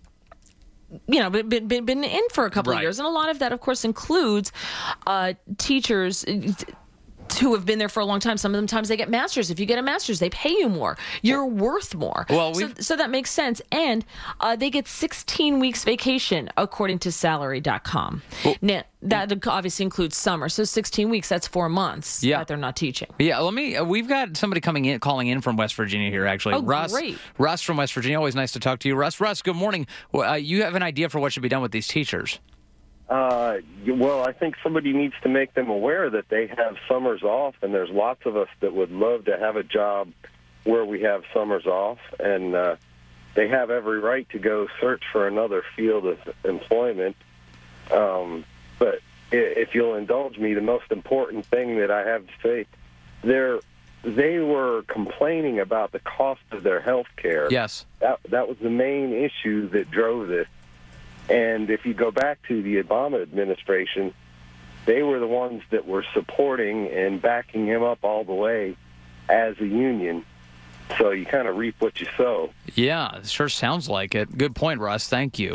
you know, been, been, been in for a couple Right. of years. And a lot of that, of course, includes uh, teachers who have been there for a long time. Some of them times they get masters. If you get a master's, they pay you more. You're worth more. Well, so, so that makes sense. And uh, they get sixteen weeks vacation, according to salary dot com. Well, now, that obviously includes summer. So sixteen weeks, that's four months Yeah. that they're not teaching. Yeah, let me. Uh, we've got somebody coming in, calling in from West Virginia here. Actually, Oh, Russ. great. Russ from West Virginia. Always nice to talk to you, Russ. Russ, good morning. Well, uh, you have an idea for what should be done with these teachers? Uh, well, I think somebody needs to make them aware that they have summers off, and there's lots of us that would love to have a job where we have summers off, and uh, they have every right to go search for another field of employment. Um, but if you'll indulge me, the most important thing that I have to say, they're, they were complaining about the cost of their health care. Yes. That, that was the main issue that drove this. And if you go back to the Obama administration, they were the ones that were supporting and backing him up all the way as a union. So you kind of reap what you sow. Yeah, it sure sounds like it. Good point, Russ. Thank you.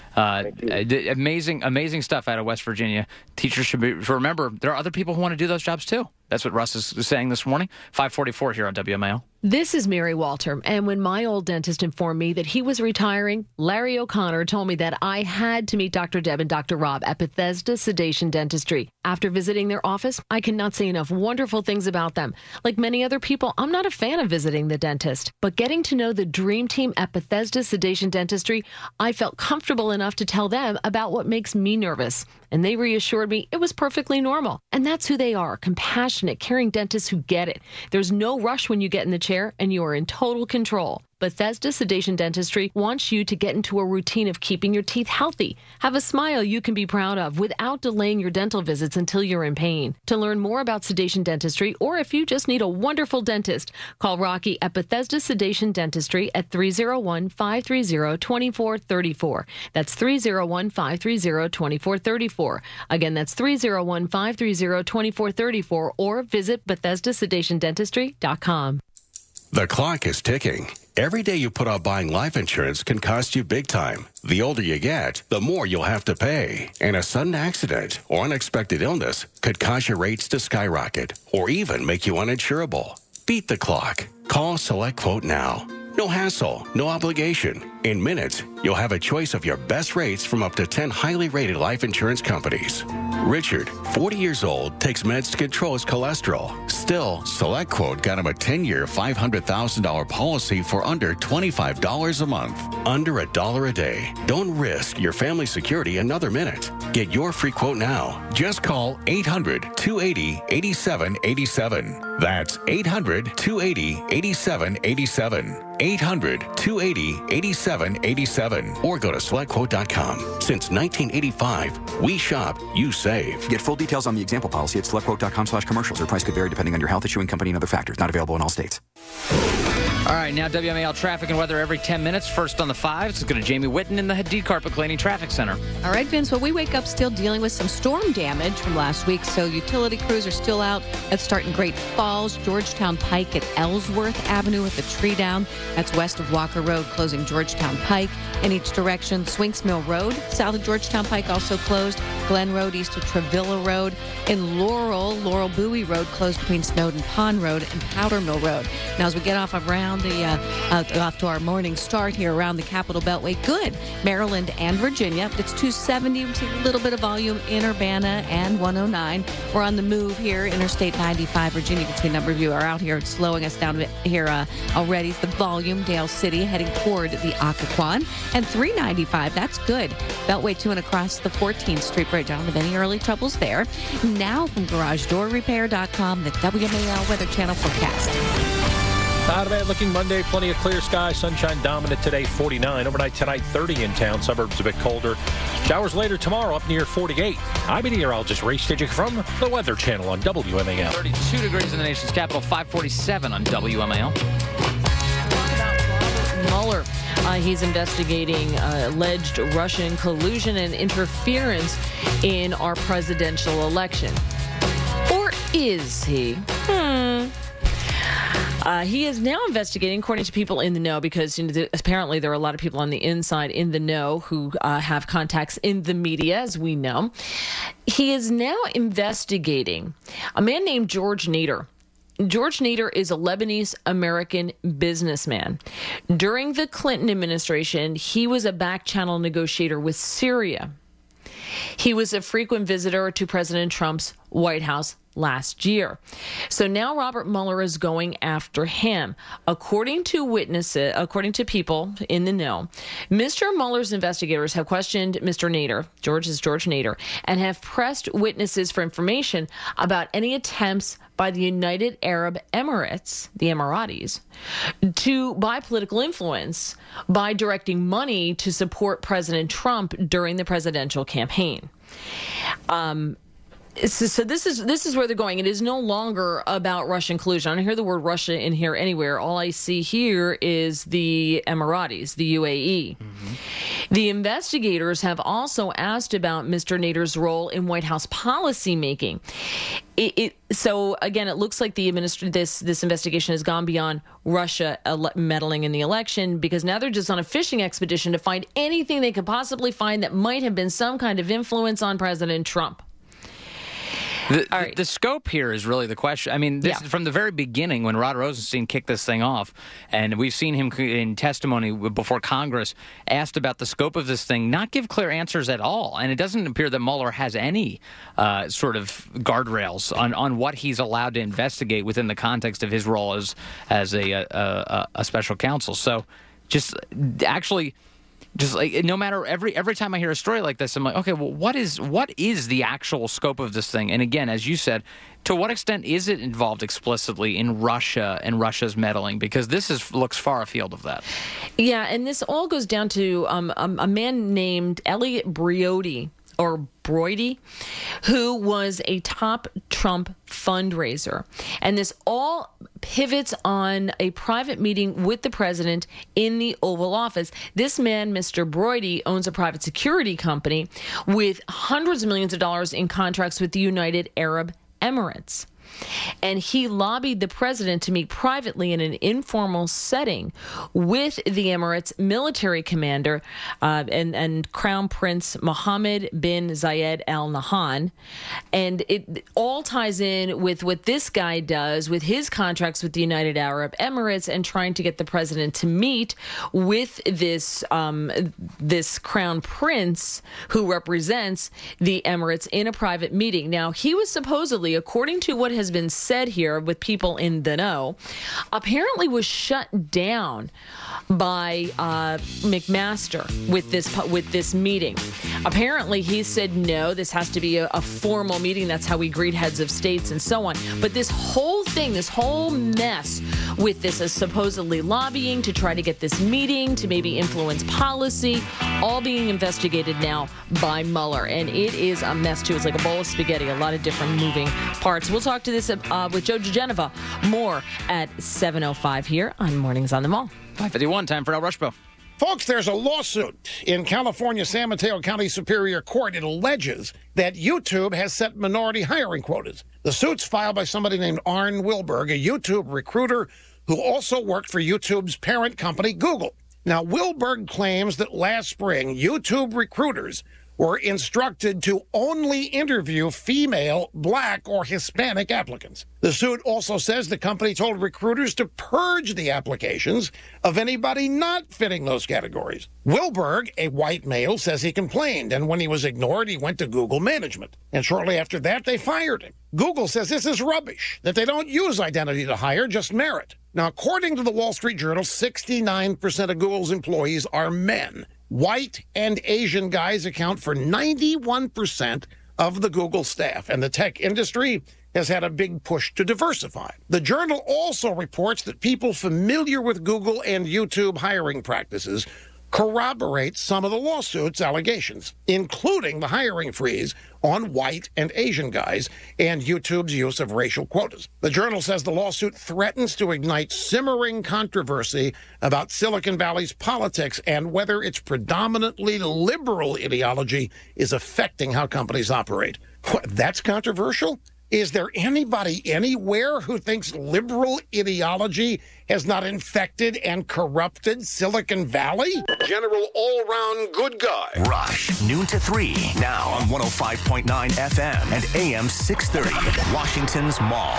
Uh, amazing, amazing stuff out of West Virginia. Teachers should be, remember, there are other people who want to do those jobs too. That's what Russ is saying this morning. five forty-four here on W M A L. This is Mary Walter, and when my old dentist informed me that he was retiring, Larry O'Connor told me that I had to meet Doctor Deb and Doctor Rob at Bethesda Sedation Dentistry. After visiting their office, I cannot say enough wonderful things about them. Like many other people, I'm not a fan of visiting the dentist, but getting to know the dream team at Bethesda Sedation Dentistry, I felt comfortable enough to tell them about what makes me nervous. And they reassured me it was perfectly normal. And that's who they are, compassionate, caring dentists who get it. There's no rush when you get in the chair, and you are in total control. Bethesda Sedation Dentistry wants you to get into a routine of keeping your teeth healthy. Have a smile you can be proud of without delaying your dental visits until you're in pain. To learn more about sedation dentistry, or if you just need a wonderful dentist, call Rocky at Bethesda Sedation Dentistry at three oh one, five three oh, two four three four. That's three oh one, five three oh, two four three four. Again, that's three oh one, five three oh, two four three four, or visit Bethesda Sedation Dentistry dot com. The clock is ticking. Every day you put off buying life insurance can cost you big time. The older you get, the more you'll have to pay. And a sudden accident or unexpected illness could cause your rates to skyrocket or even make you uninsurable. Beat the clock. Call Select Quote now. No hassle, no obligation. In minutes, you'll have a choice of your best rates from up to ten highly rated life insurance companies. Richard, forty years old, takes meds to control his cholesterol. Still, Select Quote got him a ten-year, five hundred thousand dollars policy for under twenty-five dollars a month. Under a dollar a day. Don't risk your family security another minute. Get your free quote now. Just call eight hundred, two eight zero, eight seven eight seven. That's eight hundred, two eight zero, eight seven eight seven. eight hundred, two eight zero, eight seven eight seven. Or go to select quote dot com. Since nineteen eighty-five, we shop, you save. Get full details on the example policy at select quote dot com slash commercials. Or price could vary depending on your health, issuing company, and other factors. Not available in all states. All right, now W M A L traffic and weather every ten minutes. First on the five, it's going to Jamie Whitten in the Hadid Carpet Cleaning Traffic Center. All right, Vince, well, we wake up still dealing with some storm damage from last week, so utility crews are still out. Let's start in Great Falls, Georgetown Pike at Ellsworth Avenue with the tree down. That's west of Walker Road, closing Georgetown Pike in each direction. Swinks Mill Road, south of Georgetown Pike, also closed. Glen Road, east of Trevilla Road. In Laurel, Laurel Bowie Road, closed between Snowden Pond Road and Powder Mill Road. Now, as we get off around the, uh, uh, off to our morning start here around the Capitol Beltway, good. Maryland and Virginia. It's two seventy, a little bit of volume in Urbana and one oh nine. We're on the move here, Interstate ninety-five, Virginia. You can see a number of you are out here. It's slowing us down a bit here uh, already. The volume, Dale City, heading toward the Occoquan. And three ninety-five, that's good. Beltway to and across the fourteenth Street Bridge. I don't have any early troubles there. Now from garage door repair dot com, the W M A L Weather Channel forecast. Not a bad looking Monday. Plenty of clear skies. Sunshine dominant today, forty-nine. Overnight tonight, thirty in town. Suburbs a bit colder. Showers later tomorrow, up near forty-eight. I'm meteorologist Ray Stidgick from the Weather Channel on W M A L. thirty-two degrees in the nation's capital, five forty-seven on W M A L. Mueller. Uh, he's investigating uh, alleged Russian collusion and interference in our presidential election. Or is he? Hmm. Uh, he is now investigating, according to people in the know, because you know, the, apparently there are a lot of people on the inside in the know who uh, have contacts in the media, as we know. He is now investigating a man named George Nader. George Nader is a Lebanese-American businessman. During the Clinton administration, he was a back-channel negotiator with Syria. He was a frequent visitor to President Trump's White House last year. So now Robert Mueller is going after him. According to witnesses, according to people in the know, Mister Mueller's investigators have questioned Mister Nader, George is George Nader, and have pressed witnesses for information about any attempts by the United Arab Emirates, the Emiratis, to buy political influence by directing money to support President Trump during the presidential campaign. Um, So, so this is this is where they're going. It is no longer about Russian collusion. I don't hear the word Russia in here anywhere. All I see here is the Emiratis, the U A E. Mm-hmm. The investigators have also asked about Mister Nader's role in White House policymaking. It, it, so again, it looks like the administ- this this investigation has gone beyond Russia ele- meddling in the election, because now they're just on a fishing expedition to find anything they could possibly find that might have been some kind of influence on President Trump. The, All right. the, the scope here is really the question. I mean, this, yeah. from the very beginning, when Rod Rosenstein kicked this thing off, and we've seen him in testimony before Congress, asked about the scope of this thing, not give clear answers at all. And it doesn't appear that Mueller has any uh, sort of guardrails on, on what he's allowed to investigate within the context of his role as, as a, a, a, a special counsel. So just actually... Just like no matter every every time I hear a story like this, I'm like, okay, well, what is what is the actual scope of this thing? And again, as you said, to what extent is it involved explicitly in Russia and Russia's meddling? Because this is looks far afield of that. Yeah, and this all goes down to um, a, a man named Elliot Broidy, or Broidy, who was a top Trump fundraiser. And this all pivots on a private meeting with the president in the Oval Office. This man, Mister Broidy, owns a private security company with hundreds of millions of dollars in contracts with the United Arab Emirates. And he lobbied the president to meet privately in an informal setting with the Emirates military commander uh, and, and Crown Prince Mohammed bin Zayed Al Nahyan. And it all ties in with what this guy does with his contracts with the United Arab Emirates and trying to get the president to meet with this, um, this Crown Prince who represents the Emirates in a private meeting. Now, he was supposedly, according to what has been said here with people in the know, apparently was shut down by uh, McMaster with this with this meeting. Apparently, he said no. This has to be a, a formal meeting. That's how we greet heads of states and so on. But this whole thing, this whole mess with this is supposedly lobbying to try to get this meeting to maybe influence policy, all being investigated now by Mueller, and it is a mess too. It's like a bowl of spaghetti, a lot of different moving parts. We'll talk to this uh, with Joe DeGeneva more at seven oh five here on Mornings on the Mall. five fifty-one, time for Al Rushbo. Folks, there's a lawsuit in California San Mateo County Superior Court. It alleges that YouTube has set minority hiring quotas. The suit's filed by somebody named Arn Wilberg, a YouTube recruiter who also worked for YouTube's parent company, Google. Now, Wilberg claims that last spring, YouTube recruiters were instructed to only interview female, black, or Hispanic applicants. The suit also says the company told recruiters to purge the applications of anybody not fitting those categories. Wilberg, a white male, says he complained, and when he was ignored, he went to Google management. And shortly after that, they fired him. Google says this is rubbish, that they don't use identity to hire, just merit. Now, according to the Wall Street Journal, sixty-nine percent of Google's employees are men. White and Asian guys account for ninety-one percent of the Google staff, and the tech industry has had a big push to diversify. The Journal also reports that people familiar with Google and YouTube hiring practices corroborate some of the lawsuit's allegations, including the hiring freeze on white and Asian guys and YouTube's use of racial quotas. The Journal says the lawsuit threatens to ignite simmering controversy about Silicon Valley's politics and whether its predominantly liberal ideology is affecting how companies operate. What, that's controversial? Is there anybody anywhere who thinks liberal ideology has not infected and corrupted Silicon Valley? General all-round good guy. Rush, noon to three, now on one oh five point nine F M and A M six thirty, Washington's Mall,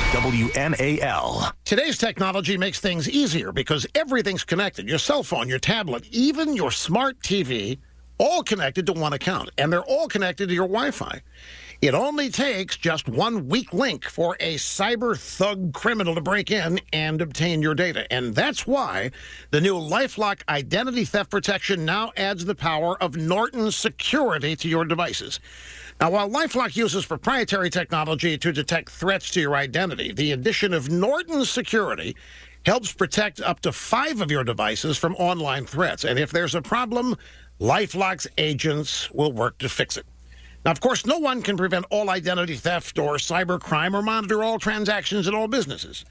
W M A L. Today's technology makes things easier because everything's connected. Your cell phone, your tablet, even your smart T V, all connected to one account, and they're all connected to your Wi-Fi. It only takes just one weak link for a cyber thug criminal to break in and obtain your data. And that's why the new LifeLock Identity Theft Protection now adds the power of Norton Security to your devices. Now, while LifeLock uses proprietary technology to detect threats to your identity, the addition of Norton Security helps protect up to five of your devices from online threats. And if there's a problem, LifeLock's agents will work to fix it. Now, of course, no one can prevent all identity theft or cybercrime or monitor all transactions at all businesses.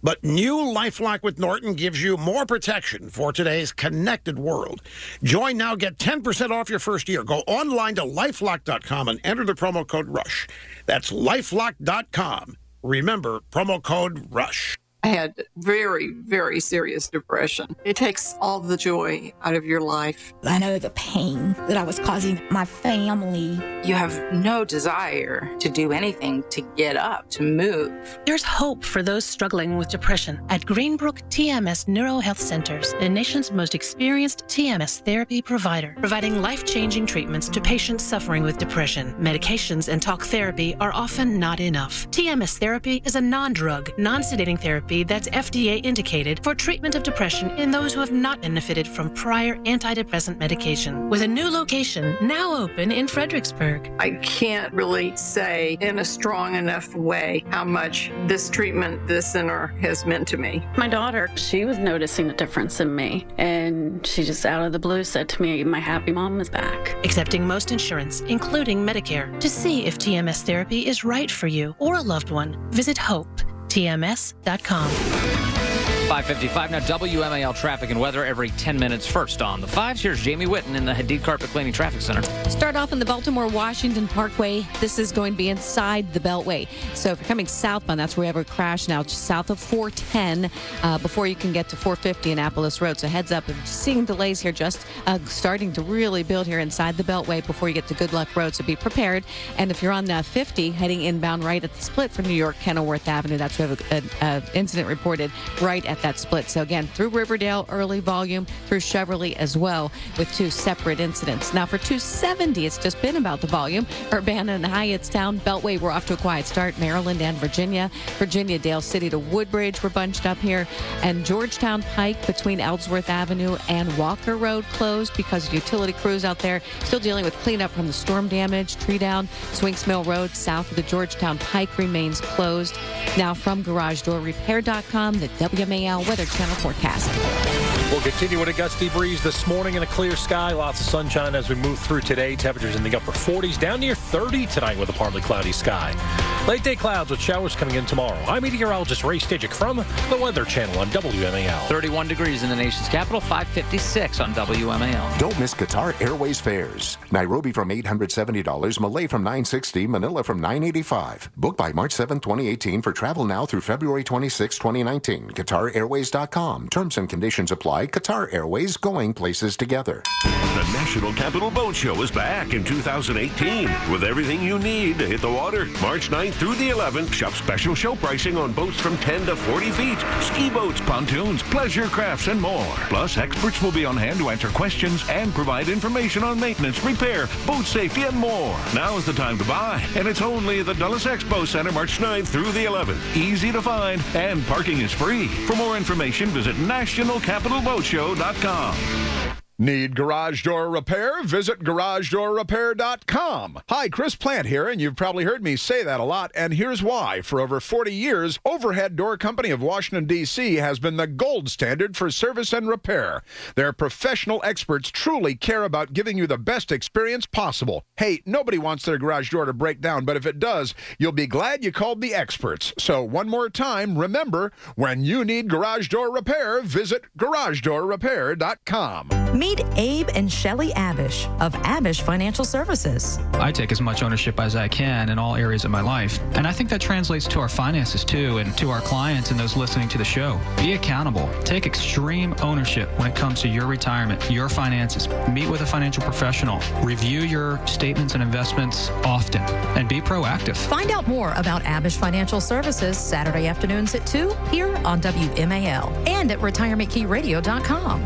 But new LifeLock with Norton gives you more protection for today's connected world. Join now, get ten percent off your first year. Go online to lifelock dot com and enter the promo code RUSH. That's lifelock dot com. Remember, promo code RUSH. I had very, very serious depression. It takes all the joy out of your life. I know the pain that I was causing my family. You have no desire to do anything, to get up, to move. There's hope for those struggling with depression at Greenbrook T M S Neuro Health Centers, the nation's most experienced T M S therapy provider, providing life-changing treatments to patients suffering with depression. Medications and talk therapy are often not enough. T M S therapy is a non-drug, non-sedating therapy that's F D A indicated for treatment of depression in those who have not benefited from prior antidepressant medication. With a new location now open in Fredericksburg. I can't really say in a strong enough way how much this treatment, this center has meant to me. My daughter, she was noticing a difference in me, and she just out of the blue said to me, my happy mom is back. Accepting most insurance, including Medicare. To see if T M S therapy is right for you or a loved one, visit hope T M S dot com. five fifty-five now, W M A L traffic and weather every ten minutes. First on the fives, here's Jamie Whitten in the Hadid Carpet Cleaning Traffic Center. Start off in the Baltimore-Washington Parkway. This is going to be inside the Beltway. So if you're coming southbound, that's where we have a crash now, just south of four ten, uh, before you can get to four fifty Annapolis Road. So heads up, I'm seeing delays here, just uh, starting to really build here inside the Beltway before you get to Good Luck Road. So be prepared. And if you're on the fifty, heading inbound right at the split from New York, Kenilworth Avenue, that's where we have an incident reported right at that split. So again, through Riverdale, early volume, through Cheverly as well, with two separate incidents. Now for two seventy, it's just been about the volume. Urbana and Hyattstown, Beltway, we're off to a quiet start. Maryland and Virginia. Virginia, Dale City to Woodbridge, we're bunched up here. And Georgetown Pike between Ellsworth Avenue and Walker Road closed because of utility crews out there still dealing with cleanup from the storm damage. Tree down, Swinks Mill Road south of the Georgetown Pike remains closed. Now from Garage Door Repair dot com, the W M A L Weather Channel forecast. We'll continue with a gusty breeze this morning and a clear sky. Lots of sunshine as we move through today. Temperatures in the upper forties, down near thirty tonight with a partly cloudy sky. Late day clouds with showers coming in tomorrow. I'm meteorologist Ray Stidgick from the Weather Channel on W M A L. thirty-one degrees in the nation's capital, five fifty-six on W M A L. Don't miss Qatar Airways fares. Nairobi from eight hundred seventy dollars, Malay from nine hundred sixty dollars, Manila from nine hundred eighty-five dollars. Book by March seventh, twenty eighteen for travel now through February twenty-sixth, twenty nineteen. Qatar Airways dot com. Terms and conditions apply. Qatar Airways, going places together. The National Capital Boat Show is back in two thousand eighteen with everything you need to hit the water. March ninth through the eleventh, shop special show pricing on boats from ten to forty feet, ski boats, pontoons, pleasure crafts, and more. Plus, experts will be on hand to answer questions and provide information on maintenance, repair, boat safety, and more. Now is the time to buy, and it's only at the Dulles Expo Center March ninth through the eleventh. Easy to find, and parking is free. For more information, visit national capital boat show dot com. Need garage door repair? Visit garage door repair dot com. Hi, Chris Plant here, and you've probably heard me say that a lot, and here's why. For over forty years, Overhead Door Company of Washington, D C has been the gold standard for service and repair. Their professional experts truly care about giving you the best experience possible. Hey, nobody wants their garage door to break down, but if it does, you'll be glad you called the experts. So one more time, remember, when you need garage door repair, visit garage door repair dot com. Meet Abe and Shelley Abish of Abish Financial Services. I take as much ownership as I can in all areas of my life. And I think that translates to our finances too, and to our clients and those listening to the show. Be accountable. Take extreme ownership when it comes to your retirement, your finances. Meet with a financial professional. Review your statements and investments often, and be proactive. Find out more about Abish Financial Services Saturday afternoons at two here on W M A L and at retirement key radio dot com.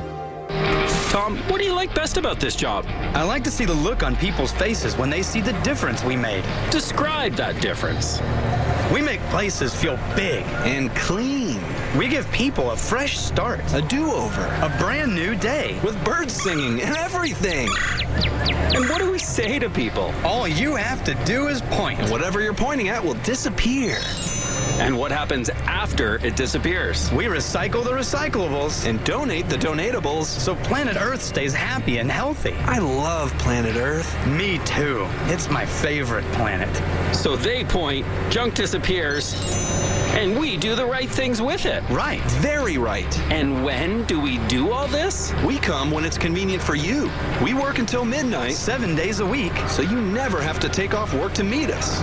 Tom, what do you like best about this job? I like to see the look on people's faces when they see the difference we made. Describe that difference. We make places feel big and clean. We give people a fresh start, a do-over, a brand new day with birds singing and everything. And what do we say to people? All you have to do is point, and whatever you're pointing at will disappear. And what happens after it disappears? We recycle the recyclables and donate the donatables so planet Earth stays happy and healthy. I love planet Earth. Me too. It's my favorite planet. So they point, junk disappears, And we do the right things with it. Right. Very right. And when do we do all this? We come when it's convenient for you. We work until midnight, seven days a week, so you never have to take off work to meet us.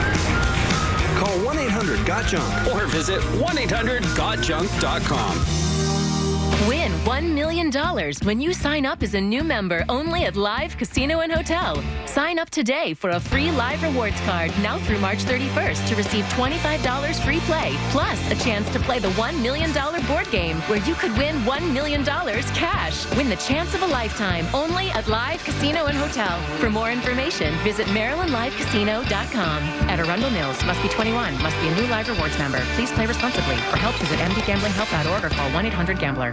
Call one eight hundred got junk or visit one eight hundred got junk dot com. Win one million dollars when you sign up as a new member only at Live Casino and Hotel. Sign up today for a free Live Rewards card now through March thirty-first to receive twenty-five dollars free play, plus a chance to play the one million dollars board game where you could win one million dollars cash. Win the chance of a lifetime only at Live Casino and Hotel. For more information, visit Maryland Live Casino dot com. At Arundel Mills, must be twenty-one, must be a new Live Rewards member. Please play responsibly. For help, visit m d gambling help dot org or call one eight hundred gambler.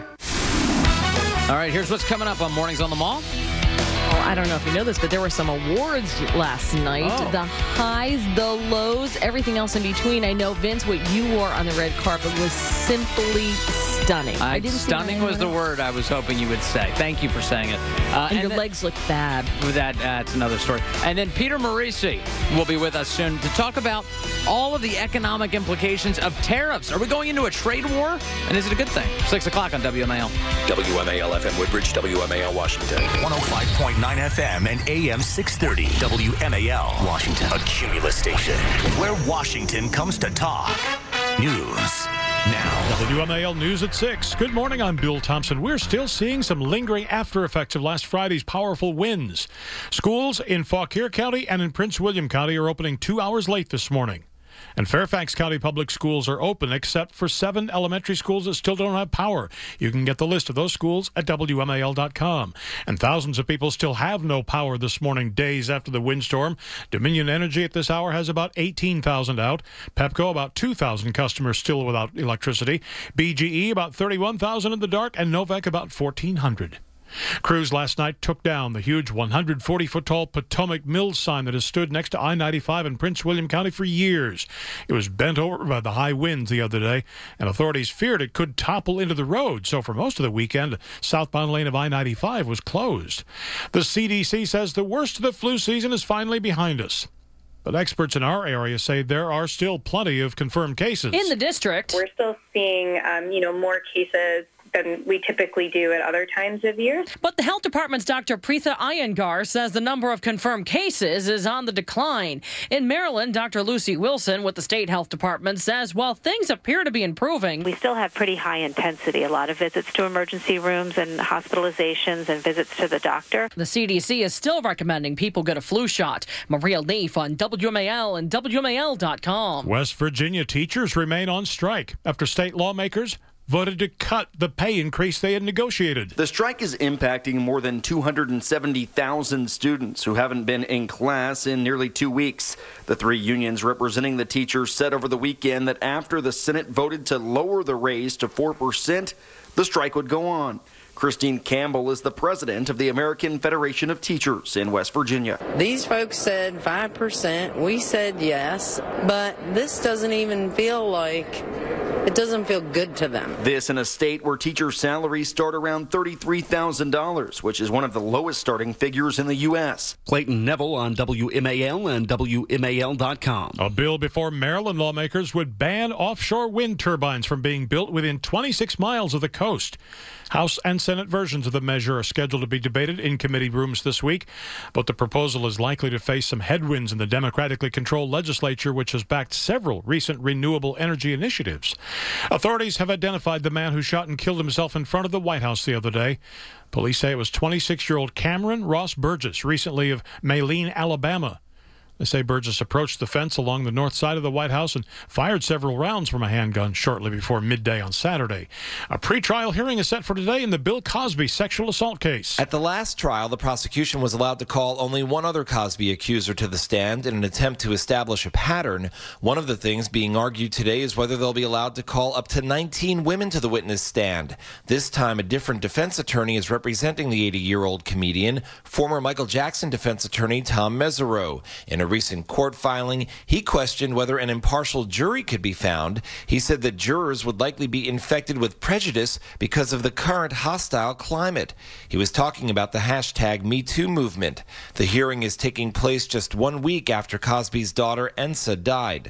All right, here's what's coming up on Mornings on the Mall. Oh, I don't know if you know this, but there were some awards last night. Oh. The highs, the lows, everything else in between. I know, Vince, what you wore on the red carpet was simply stunning. I, I didn't stunning was the word I was hoping you would say. Thank you for saying it. Uh, and, and your then, legs look bad. That, that's another story. And then Peter Marisi will be with us soon to talk about all of the economic implications of tariffs. Are we going into a trade war? And is it a good thing? six o'clock on W M A L. W M A L F M Woodbridge, W M A L Washington. one oh five point nine F M and A M six thirty. W M A L Washington. A Cumulus station where Washington comes to talk. News now. W M A L News at six. Good morning, I'm Bill Thompson. We're still seeing some lingering after effects of last Friday's powerful winds. Schools in Fauquier County and in Prince William County are opening two hours late this morning. And Fairfax County Public Schools are open except for seven elementary schools that still don't have power. You can get the list of those schools at W M A L dot com. And thousands of people still have no power this morning, days after the windstorm. Dominion Energy at this hour has about eighteen thousand out. Pepco, about two thousand customers still without electricity. B G E, about thirty-one thousand in the dark. And Novak, about fourteen hundred. Crews last night took down the huge one hundred forty foot tall Potomac Mills sign that has stood next to I ninety-five in Prince William County for years. It was bent over by the high winds the other day, and authorities feared it could topple into the road. So for most of the weekend, the southbound lane of I ninety-five was closed. The C D C says the worst of the flu season is finally behind us. But experts in our area say there are still plenty of confirmed cases. In the district, we're still seeing, um, you know, more cases than we typically do at other times of year. But the health department's Doctor Preetha Iyengar says the number of confirmed cases is on the decline. In Maryland, Doctor Lucy Wilson with the state health department says while things appear to be improving, we still have pretty high intensity, a lot of visits to emergency rooms and hospitalizations and visits to the doctor. The C D C is still recommending people get a flu shot. Maria Leaf on W M A L and W M A L dot com. West Virginia teachers remain on strike after state lawmakers voted to cut the pay increase they had negotiated. The strike is impacting more than two hundred seventy thousand students who haven't been in class in nearly two weeks. The three unions representing the teachers said over the weekend that after the Senate voted to lower the raise to four percent, the strike would go on. Christine Campbell is the president of the American Federation of Teachers in West Virginia. These folks said five percent. We said yes, but this doesn't even feel like, it doesn't feel good to them. This in a state where teacher salaries start around thirty-three thousand dollars, which is one of the lowest starting figures in the U S. Clayton Neville on W M A L and W M A L dot com. A bill before Maryland lawmakers would ban offshore wind turbines from being built within twenty-six miles of the coast. House and Senate versions of the measure are scheduled to be debated in committee rooms this week, but the proposal is likely to face some headwinds in the democratically controlled legislature, which has backed several recent renewable energy initiatives. Authorities have identified the man who shot and killed himself in front of the White House the other day. Police say it was twenty-six-year-old Cameron Ross Burgess, recently of Maylene, Alabama. They say Burgess approached the fence along the north side of the White House and fired several rounds from a handgun shortly before midday on Saturday. A pretrial hearing is set for today in the Bill Cosby sexual assault case. At the last trial, the prosecution was allowed to call only one other Cosby accuser to the stand in an attempt to establish a pattern. One of the things being argued today is whether they'll be allowed to call up to nineteen women to the witness stand. This time, a different defense attorney is representing the eighty-year-old comedian, former Michael Jackson defense attorney Tom Mesereau. In a recent court filing, he questioned whether an impartial jury could be found. He said that jurors would likely be infected with prejudice because of the current hostile climate. He was talking about the hashtag Me Too movement. The hearing is taking place just one week after Cosby's daughter Ensa died.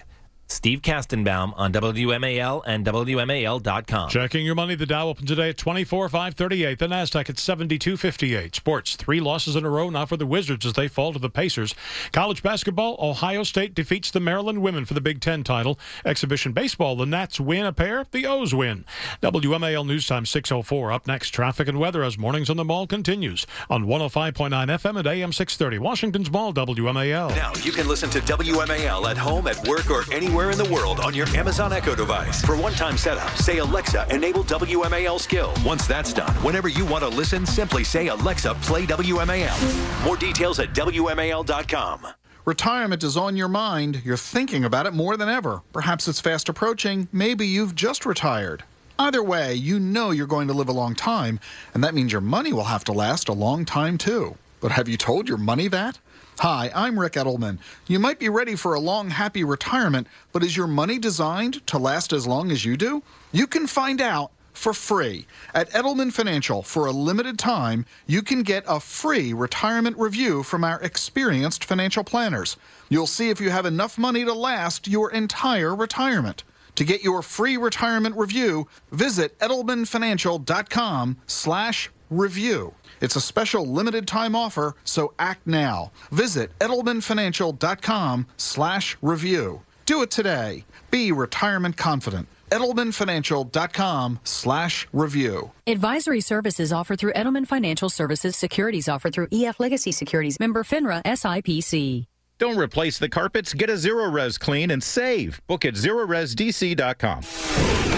Steve Kastenbaum on W M A L and W M A L dot com. Checking your money, the Dow opened today at twenty-four five thirty-eight. The Nasdaq at seventy-two fifty-eight. Sports, three losses in a row now for the Wizards as they fall to the Pacers. College basketball, Ohio State defeats the Maryland women for the Big Ten title. Exhibition baseball, the Nats win a pair, the O's win. W M A L News Time six oh four. Up next, traffic and weather as Mornings on the Mall continues on one oh five point nine F M at A M six thirty. Washington's Mall, W M A L. Now you can listen to W M A L at home, at work, or anywhere in the world on your Amazon Echo device. For one-time setup, say Alexa, enable W M A L skill. Once that's done, whenever you want to listen, simply say Alexa, play W M A L. More details at W M A L dot com. Retirement is on your mind. You're thinking about it more than ever. Perhaps it's fast approaching. Maybe you've just retired. Either way, you know you're going to live a long time, and that means your money will have to last a long time too. But have you told your money that? Hi, I'm Rick Edelman. You might be ready for a long, happy retirement, but is your money designed to last as long as you do? You can find out for free. At Edelman Financial, for a limited time, you can get a free retirement review from our experienced financial planners. You'll see if you have enough money to last your entire retirement. To get your free retirement review, visit edelmanfinancial.com slash review. It's a special limited time offer, so act now. Visit edelmanfinancial.com slash review. Do it today. Be retirement confident. edelmanfinancial.com slash review. Advisory services offered through Edelman Financial Services. Securities offered through E F Legacy Securities. Member FINRA S I P C. Don't replace the carpets. Get a Zero Res clean and save. Book at zero res d c dot com.